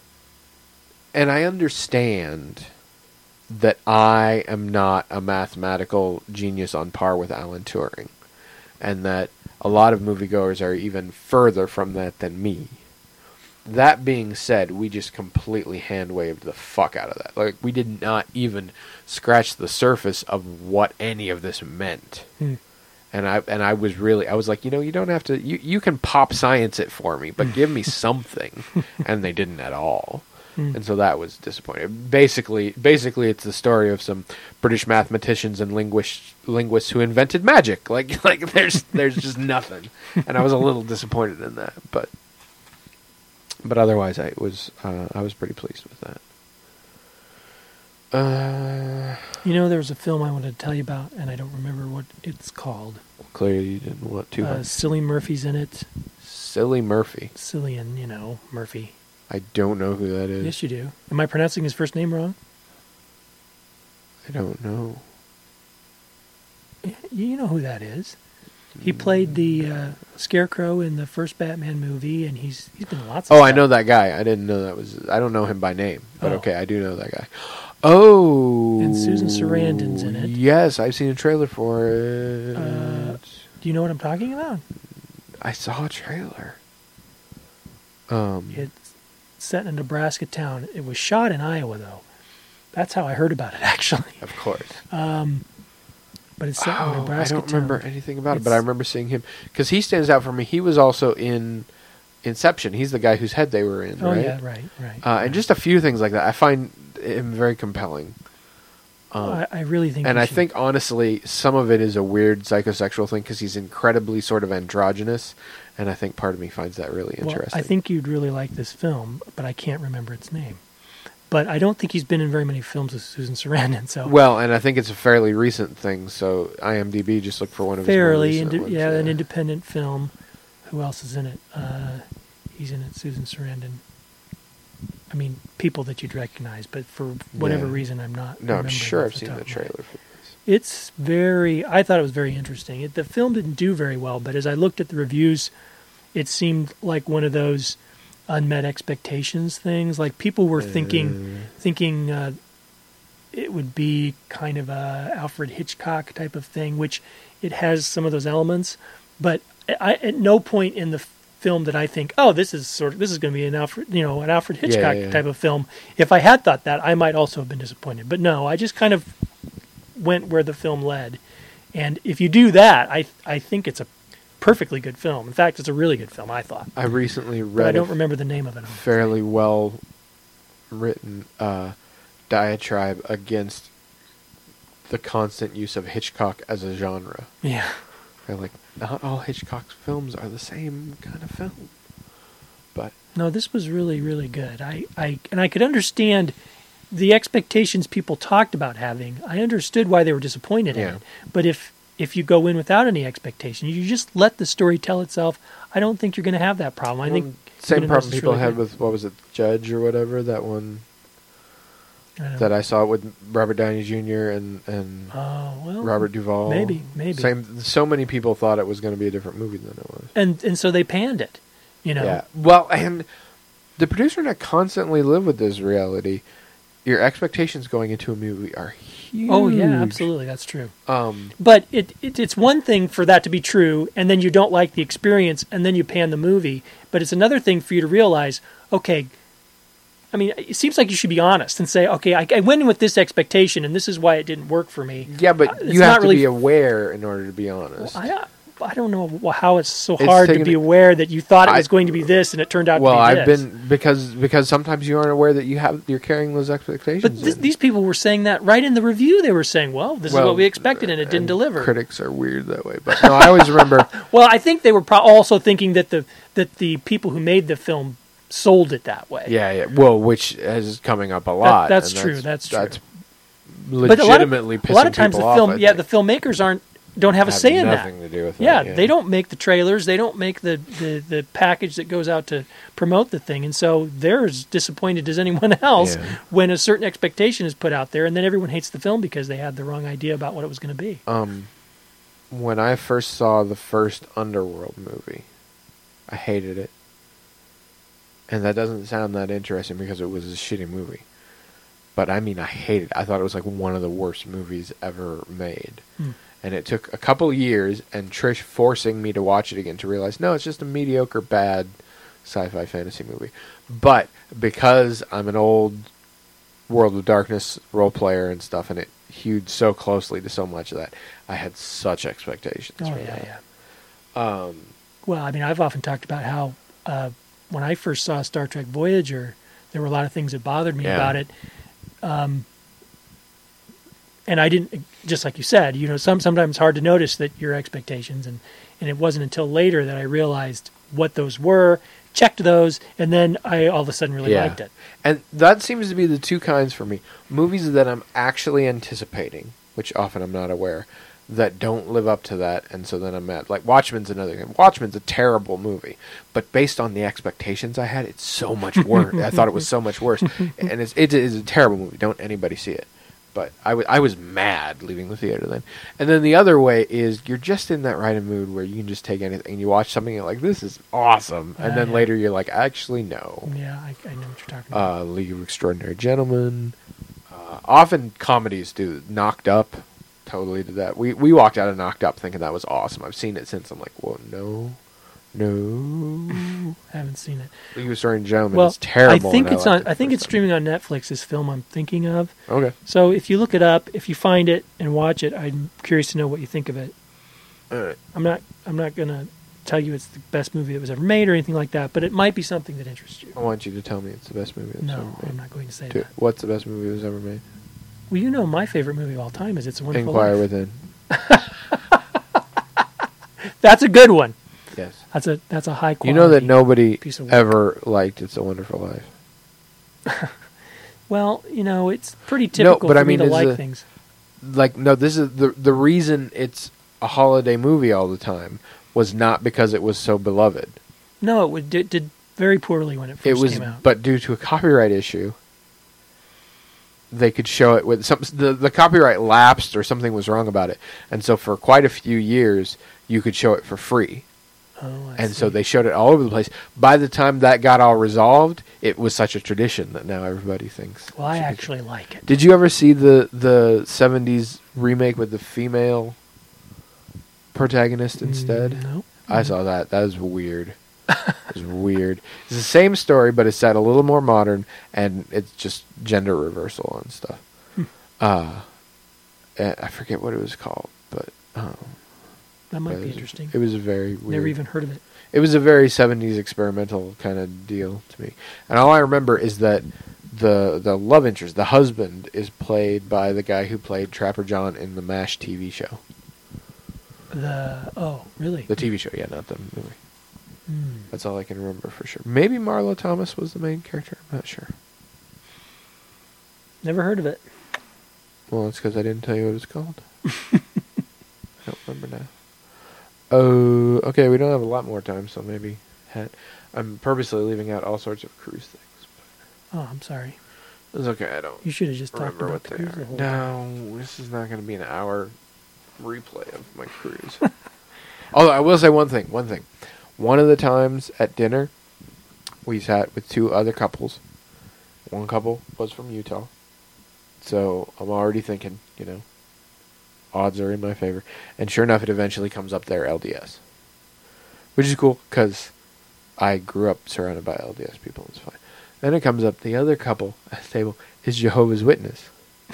And I understand that I am not a mathematical genius on par with Alan Turing, and that a lot of moviegoers are even further from that than me. That being said, we just completely hand-waved the fuck out of that. Like, we did not even scratch the surface of what any of this meant. Hmm. And I and I was really, I was like, you know, you don't have to, you, you can pop science it for me, but give me something. And they didn't at all. And so that was disappointing. Basically, basically, it's the story of some British mathematicians and linguists linguists who invented magic. Like, like there's there's just nothing, and I was a little disappointed in that. But but otherwise, I was uh, I was pretty pleased with that. Uh, you know, there was a film I wanted to tell you about, and I don't remember what it's called. Clearly, you didn't want to. Uh, Cillian Murphy's in it. Cillian Murphy. Cillian, you know, Murphy. I don't know who that is. Yes, you do. Am I pronouncing his first name wrong? I don't know. You know who that is. He played the uh, Scarecrow in the first Batman movie, and he's he's been in lots of Oh, stuff. I know that guy. I didn't know that was... I don't know him by name, but Oh. okay, I do know that guy. Oh! And Susan Sarandon's in it. Yes, I've seen a trailer for it. Uh, Do you know what I'm talking about? I saw a trailer. Um, It's set in a Nebraska town. It was shot in Iowa, though. That's how I heard about it, actually. Of course. Um, but it's set in a Oh, I Nebraska don't town. remember anything about it, but It's- I remember seeing him because he stands out for me. He was also in Inception. He's the guy whose head they were in, Oh, right? yeah, right, right. Uh, right. and just a few things like that. I find him very compelling. Um, I, I really think. and we I should- think, honestly, some of it is a weird psychosexual thing because he's incredibly sort of androgynous, and I think part of me finds that really well, interesting. I think you'd really like this film, but I can't remember its name. But I don't think he's been in very many films with Susan Sarandon. So Well, and I think it's a fairly recent thing, so IMDb just looked for one of fairly, his more recent inde- ones. yeah, an independent film. Who else is in it? Uh, he's in it. Susan Sarandon. I mean, people that you'd recognize, but for whatever Yeah. reason, I'm not. No, I'm remembering sure off I've the seen top the of my head. trailer for this. It's very. I thought it was very interesting. It, the film didn't do very well, but as I looked at the reviews, it seemed like one of those unmet expectations things. Like people were thinking, thinking uh, it would be kind of a Alfred Hitchcock type of thing, which it has some of those elements. But I, at no point in the film did I think, oh, this is sort of this is going to be an Alfred, you know, an Alfred Yeah, Hitchcock yeah, yeah. type of film. If I had thought that, I might also have been disappointed. But no, I just kind of went where the film led. And if you do that, I I think it's a perfectly good film. In fact, it's a really good film, I thought. I recently But I read don't a remember the name of it. fairly well written uh, diatribe against the constant use of Hitchcock as a genre. Yeah. They're like, not all Hitchcock's films are the same kind of film. But No, this was really, really good. I, I and I could understand the expectations people talked about having. I understood why they were disappointed Yeah. in it. But if if you go in without any expectation, you just let the story tell itself, I don't think you're going to have that problem. I think um, you're same gonna problem notice it's people really had good. with, what was it, Judge or whatever, that one I don't that know. I saw with Robert Downey Junior and, and Oh, well, Robert Duvall. maybe, maybe. Same. So many people thought it was going to be a different movie than it was. And and so they panned it, you know. Yeah. Well, and the producer and I constantly live with this reality. Your expectations going into a movie are huge. Oh yeah, absolutely, that's true. Um, But it, it it's one thing for that to be true, and then you don't like the experience, and then you pan the movie. But it's another thing for you to realize, okay, I mean, it seems like you should be honest and say, okay, I, I went in with this expectation, and this is why it didn't work for me. yeah, Uh, but it's you have not to really- be aware in order to be honest. I, I don't know how it's so It's hard to taken- be aware that you thought it was I- going to be this, and it turned out well, to be I've this. been because because sometimes you aren't aware that you have you're carrying those expectations. But th- in. these people were saying that right in the review. They were saying, well, this Well, is what we expected, and it didn't and deliver. Critics are weird that way, but no, I always remember. Well, I think they were pro- also thinking that the that the people who made the film sold it that way. Yeah, yeah. Well, which is coming up a lot. that's and true, that's true. That's But legitimately a lot of, a lot of pissing times the people film, off, I yeah, the think. filmmakers aren't don't have a Have say in that. nothing to do with Yeah, that, yeah. they don't make the trailers. They don't make the, the, the package that goes out to promote the thing. And so they're as disappointed as anyone else Yeah. when a certain expectation is put out there, and then everyone hates the film because they had the wrong idea about what it was going to be. Um, when I first saw the first Underworld movie, I hated it. And that doesn't sound that interesting because it was a shitty movie. But I mean, I hated it. I thought it was like one of the worst movies ever made. Hmm. And it took a couple years and Trish forcing me to watch it again to realize, no, it's just a mediocre, bad sci-fi fantasy movie. But because I'm an old World of Darkness role player and stuff, and it hewed so closely to so much of that, I had such expectations Oh, for yeah, that. yeah. Um, Well, I mean, I've often talked about how uh, when I first saw Star Trek Voyager, there were a lot of things that bothered me Yeah. about it. Um, and I didn't, just like you said, you know, some sometimes it's hard to notice that your expectations, and, and it wasn't until later that I realized what those were, checked those, and then I all of a sudden really Yeah. liked it. And that seems to be the two kinds for me. Movies that I'm actually anticipating, which often I'm not aware, that don't live up to that, and so then I'm mad. Like, Watchmen's another thing. Watchmen's a terrible movie, but based on the expectations I had, it's so much worse. I thought it was so much worse. And it's, it is a terrible movie. Don't anybody see it. But I wa- I was mad leaving the theater then. And then the other way is you're just in that right of mood where you can just take anything and you watch something and you're like, this is awesome. And Uh, then yeah. later you're like, actually, no. Yeah, I, I know what you're talking about. Uh, League of Extraordinary Gentlemen. Uh, often comedies do. Knocked Up totally did that. We we walked out of Knocked Up thinking that was awesome. I've seen it since. I'm like, well, no. No. I haven't seen it. League of Extraordinary Gentlemen Well, is terrible. I think and it's liked on. it I think the it's first streaming on Netflix. This film I'm thinking of. time. Okay. So if you look it up, if you find it and watch it, I'm curious to know what you think of it. All right. I'm not. I'm not gonna tell you it's the best movie that was ever made or anything like that, but it might be something that interests you. I want you to tell me it's the best movie that's ever No, made. I'm not going to say Two. that. What's the best movie that was ever made? Well, you know, my favorite movie of all time is It's a Wonderful Inquire Life. Within. That's a good one. Yes. That's a that's a high quality. You know that nobody piece of work. ever liked It's a Wonderful Life. Well, you know, it's pretty typical but for I me mean, to it's like a- things. Like, no, this is the the reason it's a holiday movie all the time was not because it was so beloved. No, it would, did, did very poorly when it first It was, came out. but due to a copyright issue, they could show it with some. The, the copyright lapsed or something was wrong about it, and so for quite a few years, you could show it for free. Oh, I And so see. they showed it all over the place. By the time that got all resolved, it was such a tradition that now everybody thinks. Well, I it should be- actually like it. Did you ever see the the seventies remake with the female protagonist instead? Mm, no. I saw that. That was weird. It was weird. It's the same story, but it's set a little more modern, and it's just gender reversal and stuff. Hmm. Uh, eh, I forget what it was called, but um, That might it be was- interesting. It was a very weird. Never even heard of it. It was a very seventies experimental kind of deal to me. And all I remember is that the the love interest, the husband, is played by the guy who played Trapper John in the MASH T V show. The oh, really? The T V show, yeah, not the movie. Hmm. That's all I can remember for sure. Maybe Marlo Thomas was the main character. I'm not sure. Never heard of it. Well, it's because I didn't tell you what it's called. I don't remember now. Oh, okay, we don't have a lot more time, so maybe... Hat. I'm purposely leaving out all sorts of cruise things. Oh, I'm sorry. But it's okay, I don't... You should have just talked remember about what the they cruise are. the whole time. No, this is not going to be an hour replay of my cruise. Although I will say one thing. One thing. One of the times at dinner, we sat with two other couples. One couple was from Utah, so I'm already thinking, you know, odds are in my favor. And sure enough, it eventually comes up there L D S, which is cool because I grew up surrounded by L D S people. It's fine. Then it comes up the other couple at the table is Jehovah's Witness.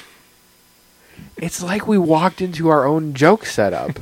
It's like we walked into our own joke setup.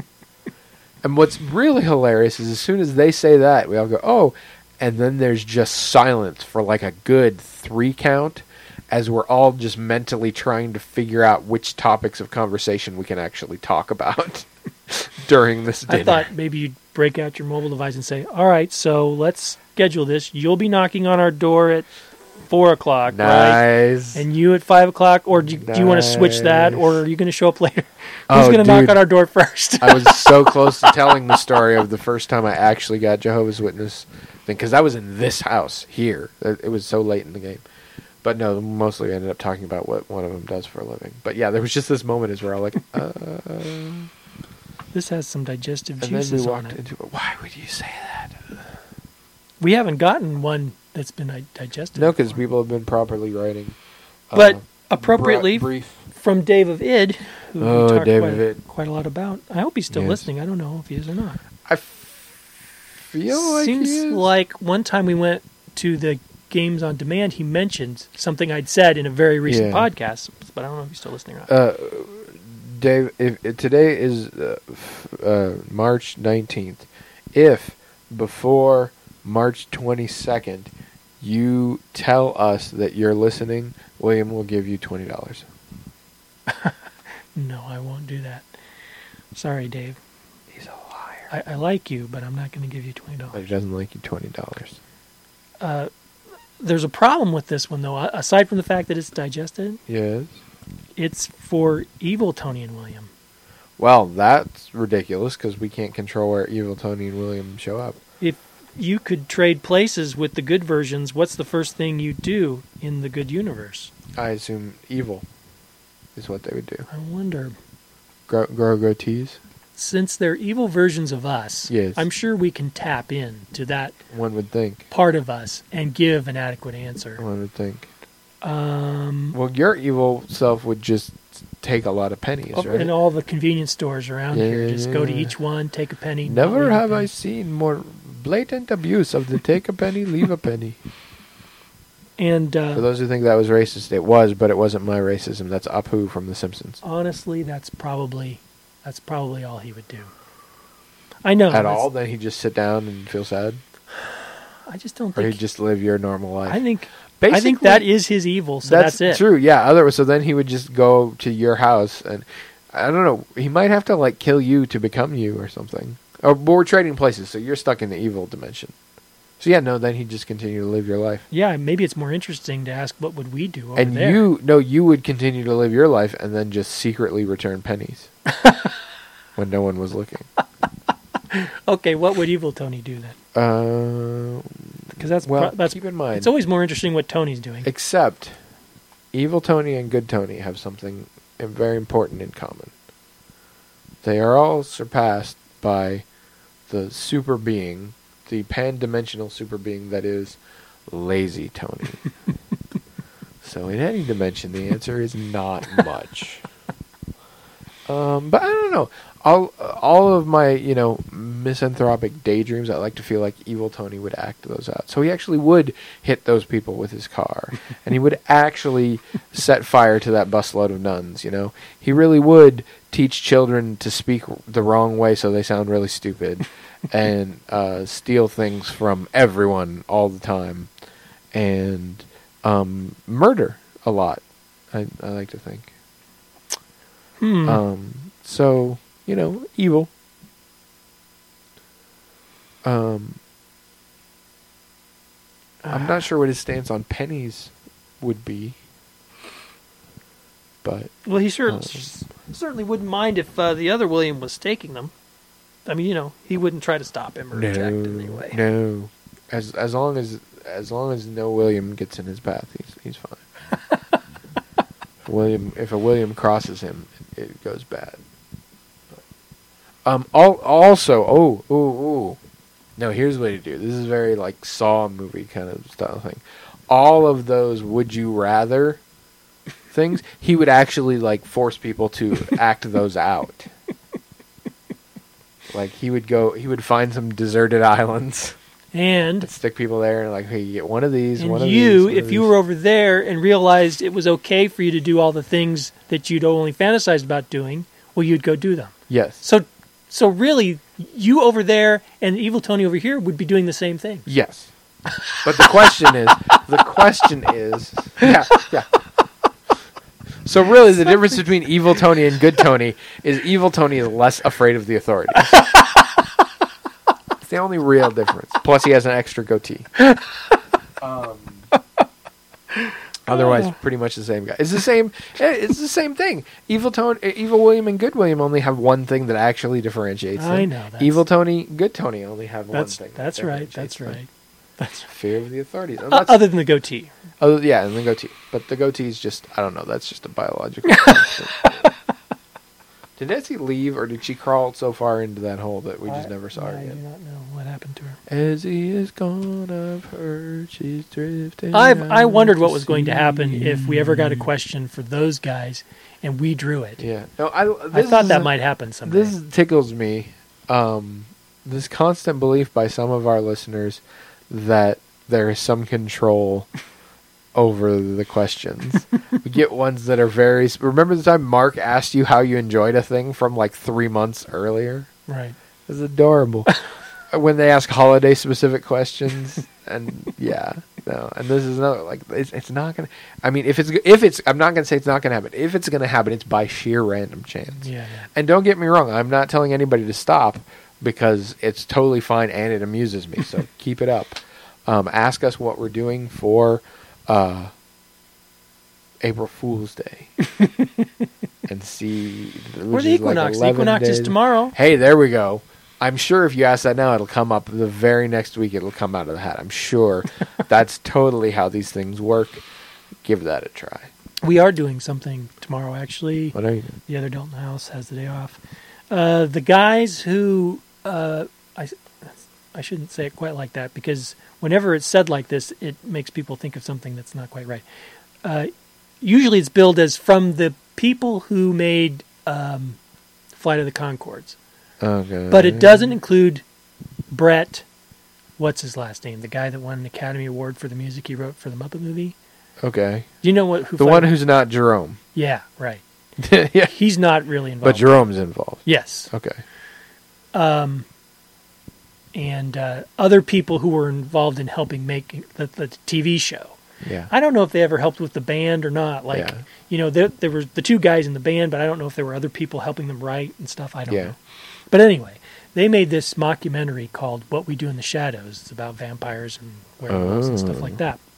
And what's really hilarious is as soon as they say that, we all go, oh, and then there's just silence for like a good three count as we're all just mentally trying to figure out which topics of conversation we can actually talk about during this dinner. I thought maybe you'd break out your mobile device and say, all right, so let's schedule this. You'll be knocking on our door at four o'clock, right? Nice. And you at five o'clock, or do you, do you want to switch that, Nice. or are you going to show up later? Oh, Who's going to knock dude. on our door first? I was so close to telling the story of the first time I actually got Jehovah's Witness thing, because I was in this house here. It it was so late in the game. But no, mostly I ended up talking about what one of them does for a living. But yeah, there was just this moment as where I was like, uh... This has some digestive And then we juices on walked it. into it. Why would you say that? We haven't gotten one that's been di- digested. No, because before. people have been properly writing. But uh, appropriately, bri- brief. from Dave of Id, who Oh, we talked Dave quite, of Id. quite a lot about. I hope he's still Yes. listening. I don't know if he is or not. I f- feel like Seems he is. like one time we went to the Games on Demand, he mentioned something I'd said in a very recent Yeah. podcast, but I don't know if he's still listening or not. Uh, Dave, if, if today is uh, f- uh, March nineteenth, if before March twenty-second you tell us that you're listening, William will give you twenty dollars. No, I won't do that. Sorry, Dave. He's a liar. I, I like you, but I'm not going to give you twenty But dollars. he doesn't like you twenty dollars. Uh, there's a problem with this one, though. Aside from the fact that it's digested, Yes. it's for evil Tony and William. Well, that's ridiculous because we can't control where evil Tony and William show up. If you could trade places with the good versions, what's the first thing you do in the good universe? I assume evil. is what they would do. I wonder. Grow, grow goatees? Since they're evil versions of us, Yes. I'm sure we can tap in to that One would think. part of us and give an adequate answer. One would think. Um, Well, your evil self would just take a lot of pennies, right? in all the convenience stores around Yeah, here, yeah, just go to yeah. each one, take a penny. not Never leave a have penny. I seen more blatant abuse of the take a penny, leave a penny. And For uh, those who think that was racist, it was, but it wasn't my racism. That's Apu from The Simpsons. honestly, that's probably that's probably all he would do. I know. At that's- all, then he'd just sit down and feel sad? I just don't Or think. he'd just live your normal life? I think. I think that is his evil. So that's, it. True, yeah. Other so then he would just go to your house, and I don't know. He might have to like kill you to become you or something. Or but we're trading places, so you're stuck in the evil dimension. So yeah, no. Then he'd just continue to live your life, Yeah, maybe it's more interesting to ask what would we do over and there. you no, you would continue to live your life, and then just secretly return pennies when no one was looking. Okay, what would evil Tony do then? Uh, Because that's well, pro- that's keep in mind. it's always more interesting what Tony's doing. Except, evil Tony and good Tony have something im- very important in common. They are all surpassed by the super being, the pan-dimensional super being that is lazy Tony. So in any dimension, the answer is not much. Um, but I don't know. All all of my you know misanthropic daydreams, I like to feel like evil Tony would act those out. So he actually would hit those people with his car, and he would actually set fire to that busload of nuns. You know, he really would teach children to speak the wrong way so they sound really stupid, and uh, steal things from everyone all the time, and um, murder a lot. I, I like to think. Hmm. Um, so, you know, evil. Um, I'm not sure what his stance on pennies would be, but well, he cer- um, certainly wouldn't mind if uh, the other William was taking them. I mean, you know, he wouldn't try to stop him or no, reject in any way. no. As as long as as long as no William gets in his path, he's he's fine. If William, if a William crosses him, it, it goes bad. Um. All, also, oh, oh, oh. No, here's what you do. This is very like Saw movie kind of style thing. All of those would you rather things, he would actually like force people to act those out. Like he would go, he would find some deserted islands, And stick people there, and like, hey, you get one of these, and one of you, these. one if of you these. were over there and realized it was okay for you to do all the things that you'd only fantasized about doing, well, you'd go do them. Yes. So, so really, you over there and evil Tony over here would be doing the same thing. Yes. But the question is, the question is, yeah, yeah. So really, the difference between evil Tony and good Tony is evil Tony is less afraid of the authorities. It's the only real difference. Plus, he has an extra goatee. Um, otherwise, pretty much the same guy. It's the same. It's the same thing. Evil Tony, evil William, and good William only have one thing that actually differentiates them. I know. That's, Evil Tony, good Tony only have one That's thing. that that's right. differentiates That's them. right. That's Fear of the authorities. And uh, that's- other than the goatee. Oh yeah, and the goatee. But the goatee is just, I don't know, that's just a biological constant. Did Nancy leave, or did she crawl so far into that hole that we just I- never saw her I do again? not know what happened to her. As he is gone, I've heard she's drifting. I've I out wondered to what was going to happen sea. if we ever got a question for those guys and we drew it. Yeah. No, I, I this thought is that a- might happen someday. This tickles me. Um, this constant belief by some of our listeners that there is some control over the questions. We get ones that are very... Remember the time Mark asked you how you enjoyed a thing from like three months earlier? Right. It was adorable. When they ask holiday-specific questions, and yeah, no, and this is another, like, it's, it's not going to... I mean, if it's... if it's, I'm not going to say it's not going to happen. If it's going to happen, it's by sheer random chance. Yeah, yeah. And don't get me wrong, I'm not telling anybody to stop, because it's totally fine and it amuses me, so keep it up. Um, ask us what we're doing for uh, April Fool's Day. And see... Or the equinox. The equinox is tomorrow. Hey, there we go. I'm sure if you ask that now, it'll come up the very next week. It'll come out of the hat. I'm sure that's totally how these things work. Give that a try. We are doing something tomorrow, actually. What are you doing? The other Dalton House has the day off. Uh, the guys who uh, I I shouldn't say it quite like that, because whenever it's said like this, it makes people think of something that's not quite right. Uh, usually, it's billed as from the people who made um, Flight of the Conchords, Okay. but it doesn't include Brett. What's his last name? The guy that won an Academy Award for the music he wrote for the Muppet movie. Okay. Do you know what? Who The Flight one of- who's not Jerome. Yeah, right. Yeah. He's not really involved. But Jerome's involved. Yes. Okay. Um, and uh, other people who were involved in helping make the, the T V show. Yeah. I don't know if they ever helped with the band or not. Like, Yeah. you know, there, there were the two guys in the band, but I don't know if there were other people helping them write and stuff. I don't Yeah. know. But anyway, they made this mockumentary called What We Do in the Shadows. It's about vampires and werewolves and stuff Oh. like that.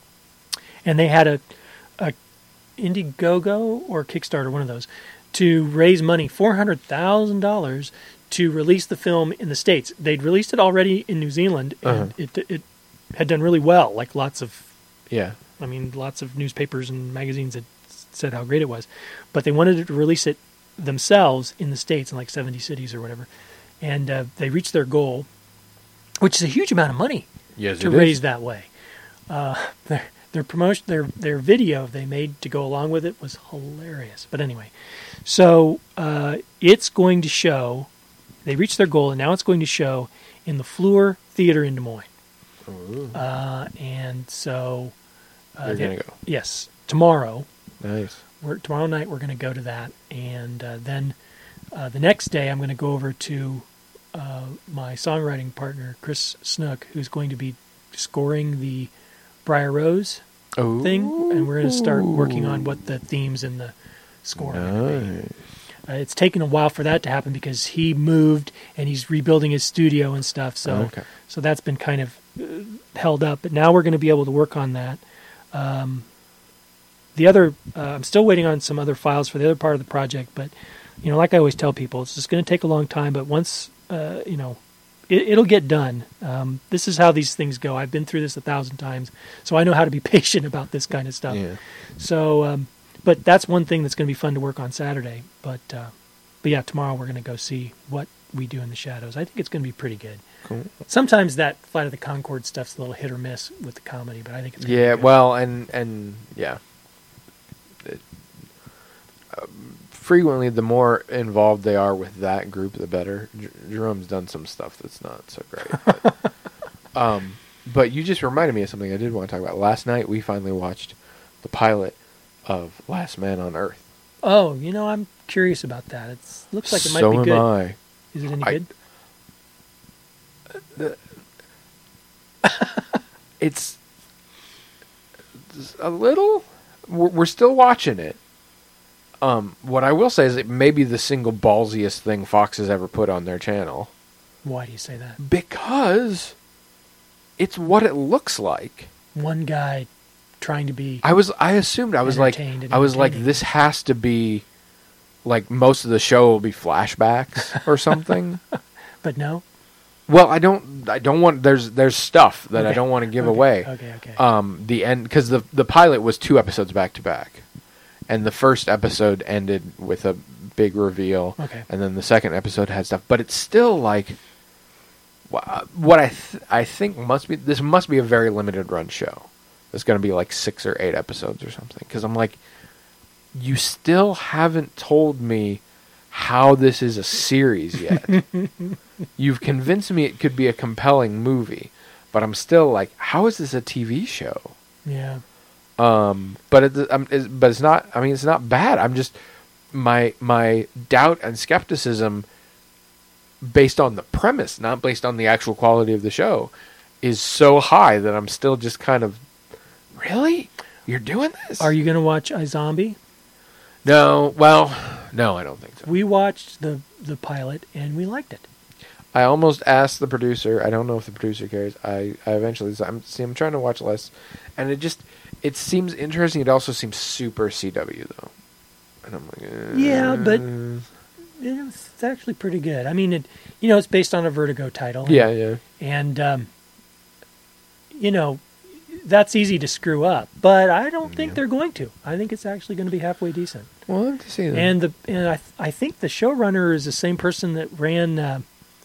And they had a, a Indiegogo or Kickstarter, one of those, to raise money, four hundred thousand dollars, to release the film in the States. They'd released it already in New Zealand, and Uh-huh. it, it had done really well. Like lots of, Yeah. I mean, lots of newspapers and magazines had said how great it was. But they wanted to release it themselves in the States in like seventy cities or whatever. And uh, they reached their goal, which is a huge amount of money Yes, to it is. raise that way. Uh, their their promotion, their their video they made to go along with it was hilarious. But anyway, so uh, it's going to show. They reached their goal, and now it's going to show in the Fleur Theater in Des Moines. Ooh. Uh, and so, uh, You're they- gonna go. yes, tomorrow. Nice. We're, tomorrow night we're going to go to that, and uh, then uh, the next day I'm going to go over to uh, my songwriting partner Chris Snook, who's going to be scoring the Briar Rose Oh. thing, and we're going to start working on what the themes in the score are going to be. Nice. Uh, it's taken a while for that to happen because he moved and he's rebuilding his studio and stuff. So, Okay. so that's been kind of uh, held up. But now we're going to be able to work on that. Um, the other, uh, I'm still waiting on some other files for the other part of the project. But you know, like I always tell people, it's just going to take a long time. But once, uh, you know, it, it'll get done. Um, this is how these things go. I've been through this a thousand times, so I know how to be patient about this kind of stuff. Yeah. So, um, but that's one thing that's going to be fun to work on Saturday. But, uh, but yeah, tomorrow we're going to go see What We Do in the Shadows. I think it's going to be pretty good. Cool. Sometimes that Flight of the Conchord stuff's a little hit or miss with the comedy, but I think it's gonna Yeah. be good. Well, and and yeah. It, um, frequently, the more involved they are with that group, the better. J- Jerome's done some stuff that's not so great. But, um, but you just reminded me of something I did want to talk about. Last night, we finally watched the pilot of Last Man on Earth. Oh, you know, I'm curious about that. It looks like it might so be am good. I. Is it any I- good? It's a little. We're, we're still watching it. Um, what I will say is it may be the single ballsiest thing Fox has ever put on their channel Why do you say that? because it's what it looks like. One guy trying to be. I was. I assumed. I was like. Entertained and I was like. entertaining. This has to be. Like most of the show will be flashbacks or something. But no. Well, I don't. I don't want. There's. There's stuff that I Okay. don't want to give Okay, away. Okay. Okay. Um, the end because the the pilot was two episodes back to back, and the first episode ended with a big reveal, Okay. and then the second episode had stuff. But it's still like wha- what I th- I think must be this must be a very limited run show. It's going to be like six or eight episodes or something. Because I'm like, you still haven't told me how this is a series yet. You've convinced me it could be a compelling movie, but I'm still like, how is this a T V show? Yeah. Um, but it, um, it's, but it's not. I mean, it's not bad. I'm just my my doubt and skepticism, based on the premise, not based on the actual quality of the show, is so high that I'm still just kind of, really, you're doing this? Are you going to watch iZombie? No. Well, no, I don't think so. We watched the the pilot and we liked it. I almost asked the producer. I don't know if the producer cares. I, I eventually I'm see I'm trying to watch less, and it just it seems interesting. It also seems super C W though, and I'm like, eh. Yeah, but it's actually pretty good. I mean, it you know it's based on a Vertigo title. yeah, yeah, And um, you know, that's easy to screw up, but I don't think Yeah. they're going to. I think it's actually going to be halfway decent. Well, I'll have to see that. And the and I I think the showrunner is the same person that ran uh,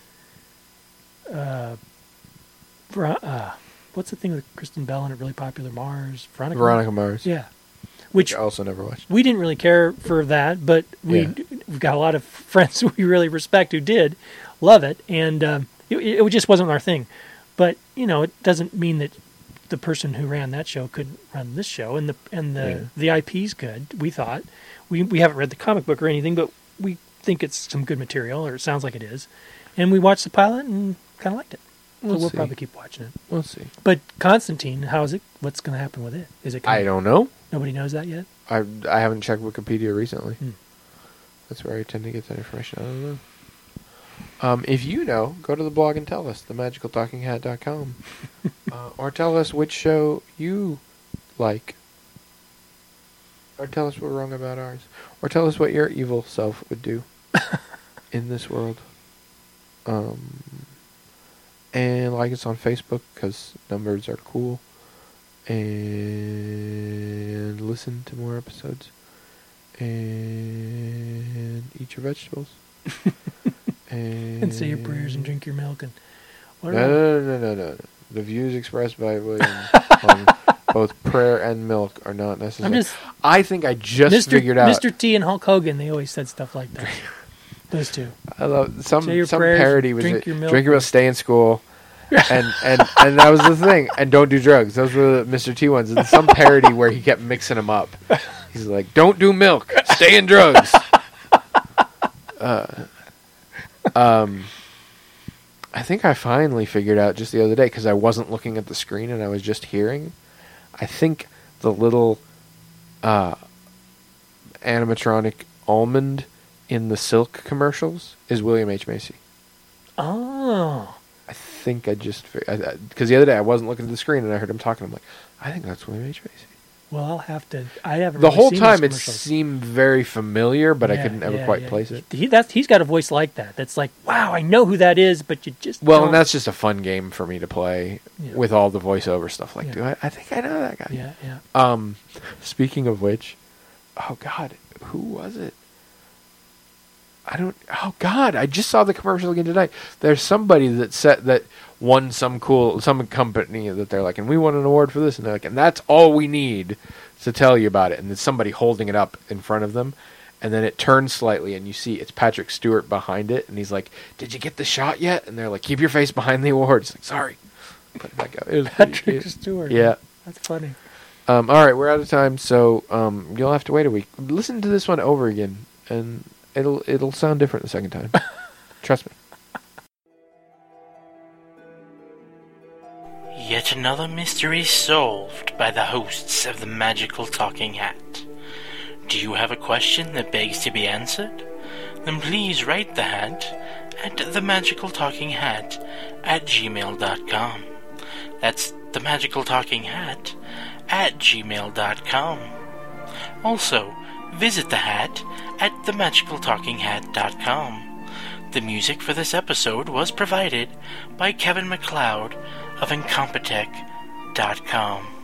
uh, Ver- uh what's the thing with Kristen Bell and it really popular Mars? Veronica. Veronica Mars. Yeah. Which Which I also never watched. we didn't really care for that, but we Yeah. we've got a lot of friends we really respect who did love it, and um, it, it just wasn't our thing. But you know, it doesn't mean that the person who ran that show couldn't run this show, and the and the Yeah. the I P's good. We thought we we haven't read the comic book or anything, but we think it's some good material, or it sounds like it is. And we watched the pilot and kind of liked it. So We'll we'll see. probably keep watching it. We'll see. But Constantine, how is it? What's going to happen with it? Is it? I Gonna, don't know. Nobody knows that yet. I I haven't checked Wikipedia recently. Hmm. That's where I tend to get that information. I don't know. Um, if you know, go to the blog and tell us, the magical talking hat dot com. uh, or tell us which show you like. Or tell us we're wrong about ours. Or tell us what your evil self would do in this world. Um, and like us on Facebook, because numbers are cool. And listen to more episodes. And eat your vegetables. and, And say your prayers and drink your milk and No, whatever. no, no, no, no, no. The views expressed by William on both prayer and milk are not necessary. I'm just I think I just Mister figured out. Mister T and Hulk Hogan. They always said stuff like that. Those two. I love some Say your some prayers, parody was drink it, your milk. drink your milk, stay in school, and and and that was the thing. And don't do drugs. Those were the Mister T ones. And some parody where he kept mixing them up. He's like, don't do milk, stay in drugs. Uh, um, I think I finally figured out just the other day because I wasn't looking at the screen and I was just hearing. I think the little uh, animatronic almond in the Silk commercials is William H. Macy. Oh. I think I just because the other day I wasn't looking at the screen and I heard him talking. I'm like, I think that's William H. Macy. Well, I'll have to. I haven't. The really whole seen time it those commercials. seemed very familiar, but I Yeah, couldn't ever yeah, quite yeah. place it. He that's he's got a voice like that. That's like, wow, I know who that is, but you just Well, don't. and that's just a fun game for me to play Yeah. with all the voiceover stuff. Like, Yeah. do I? I think I know that guy. yeah, yeah. Um, speaking of which, oh God, who was it? I don't. Oh God, I just saw the commercial again tonight. There's somebody that set that won some cool some company that they're like, and we won an award for this, and they're like, and that's all we need to tell you about it. And there's somebody holding it up in front of them, and then it turns slightly, and you see it's Patrick Stewart behind it, and he's like, "Did you get the shot yet?" And they're like, "Keep your face behind the award." It's like, "Sorry." Put it back up. It was pretty Patrick cute. Stewart. Yeah. That's funny. Um, all right, we're out of time, so um, you'll have to wait a week. Listen to this one over again, and it'll it'll sound different the second time. Trust me. Yet another mystery solved by the hosts of the Magical Talking Hat. Do you have a question that begs to be answered? Then please write the hat at themagicaltalkinghat at gmail dot com. That's themagicaltalkinghat at gmail dot com. Also, visit the hat at themagicaltalkinghat dot com. The music for this episode was provided by Kevin MacLeod of Incompetech dot com.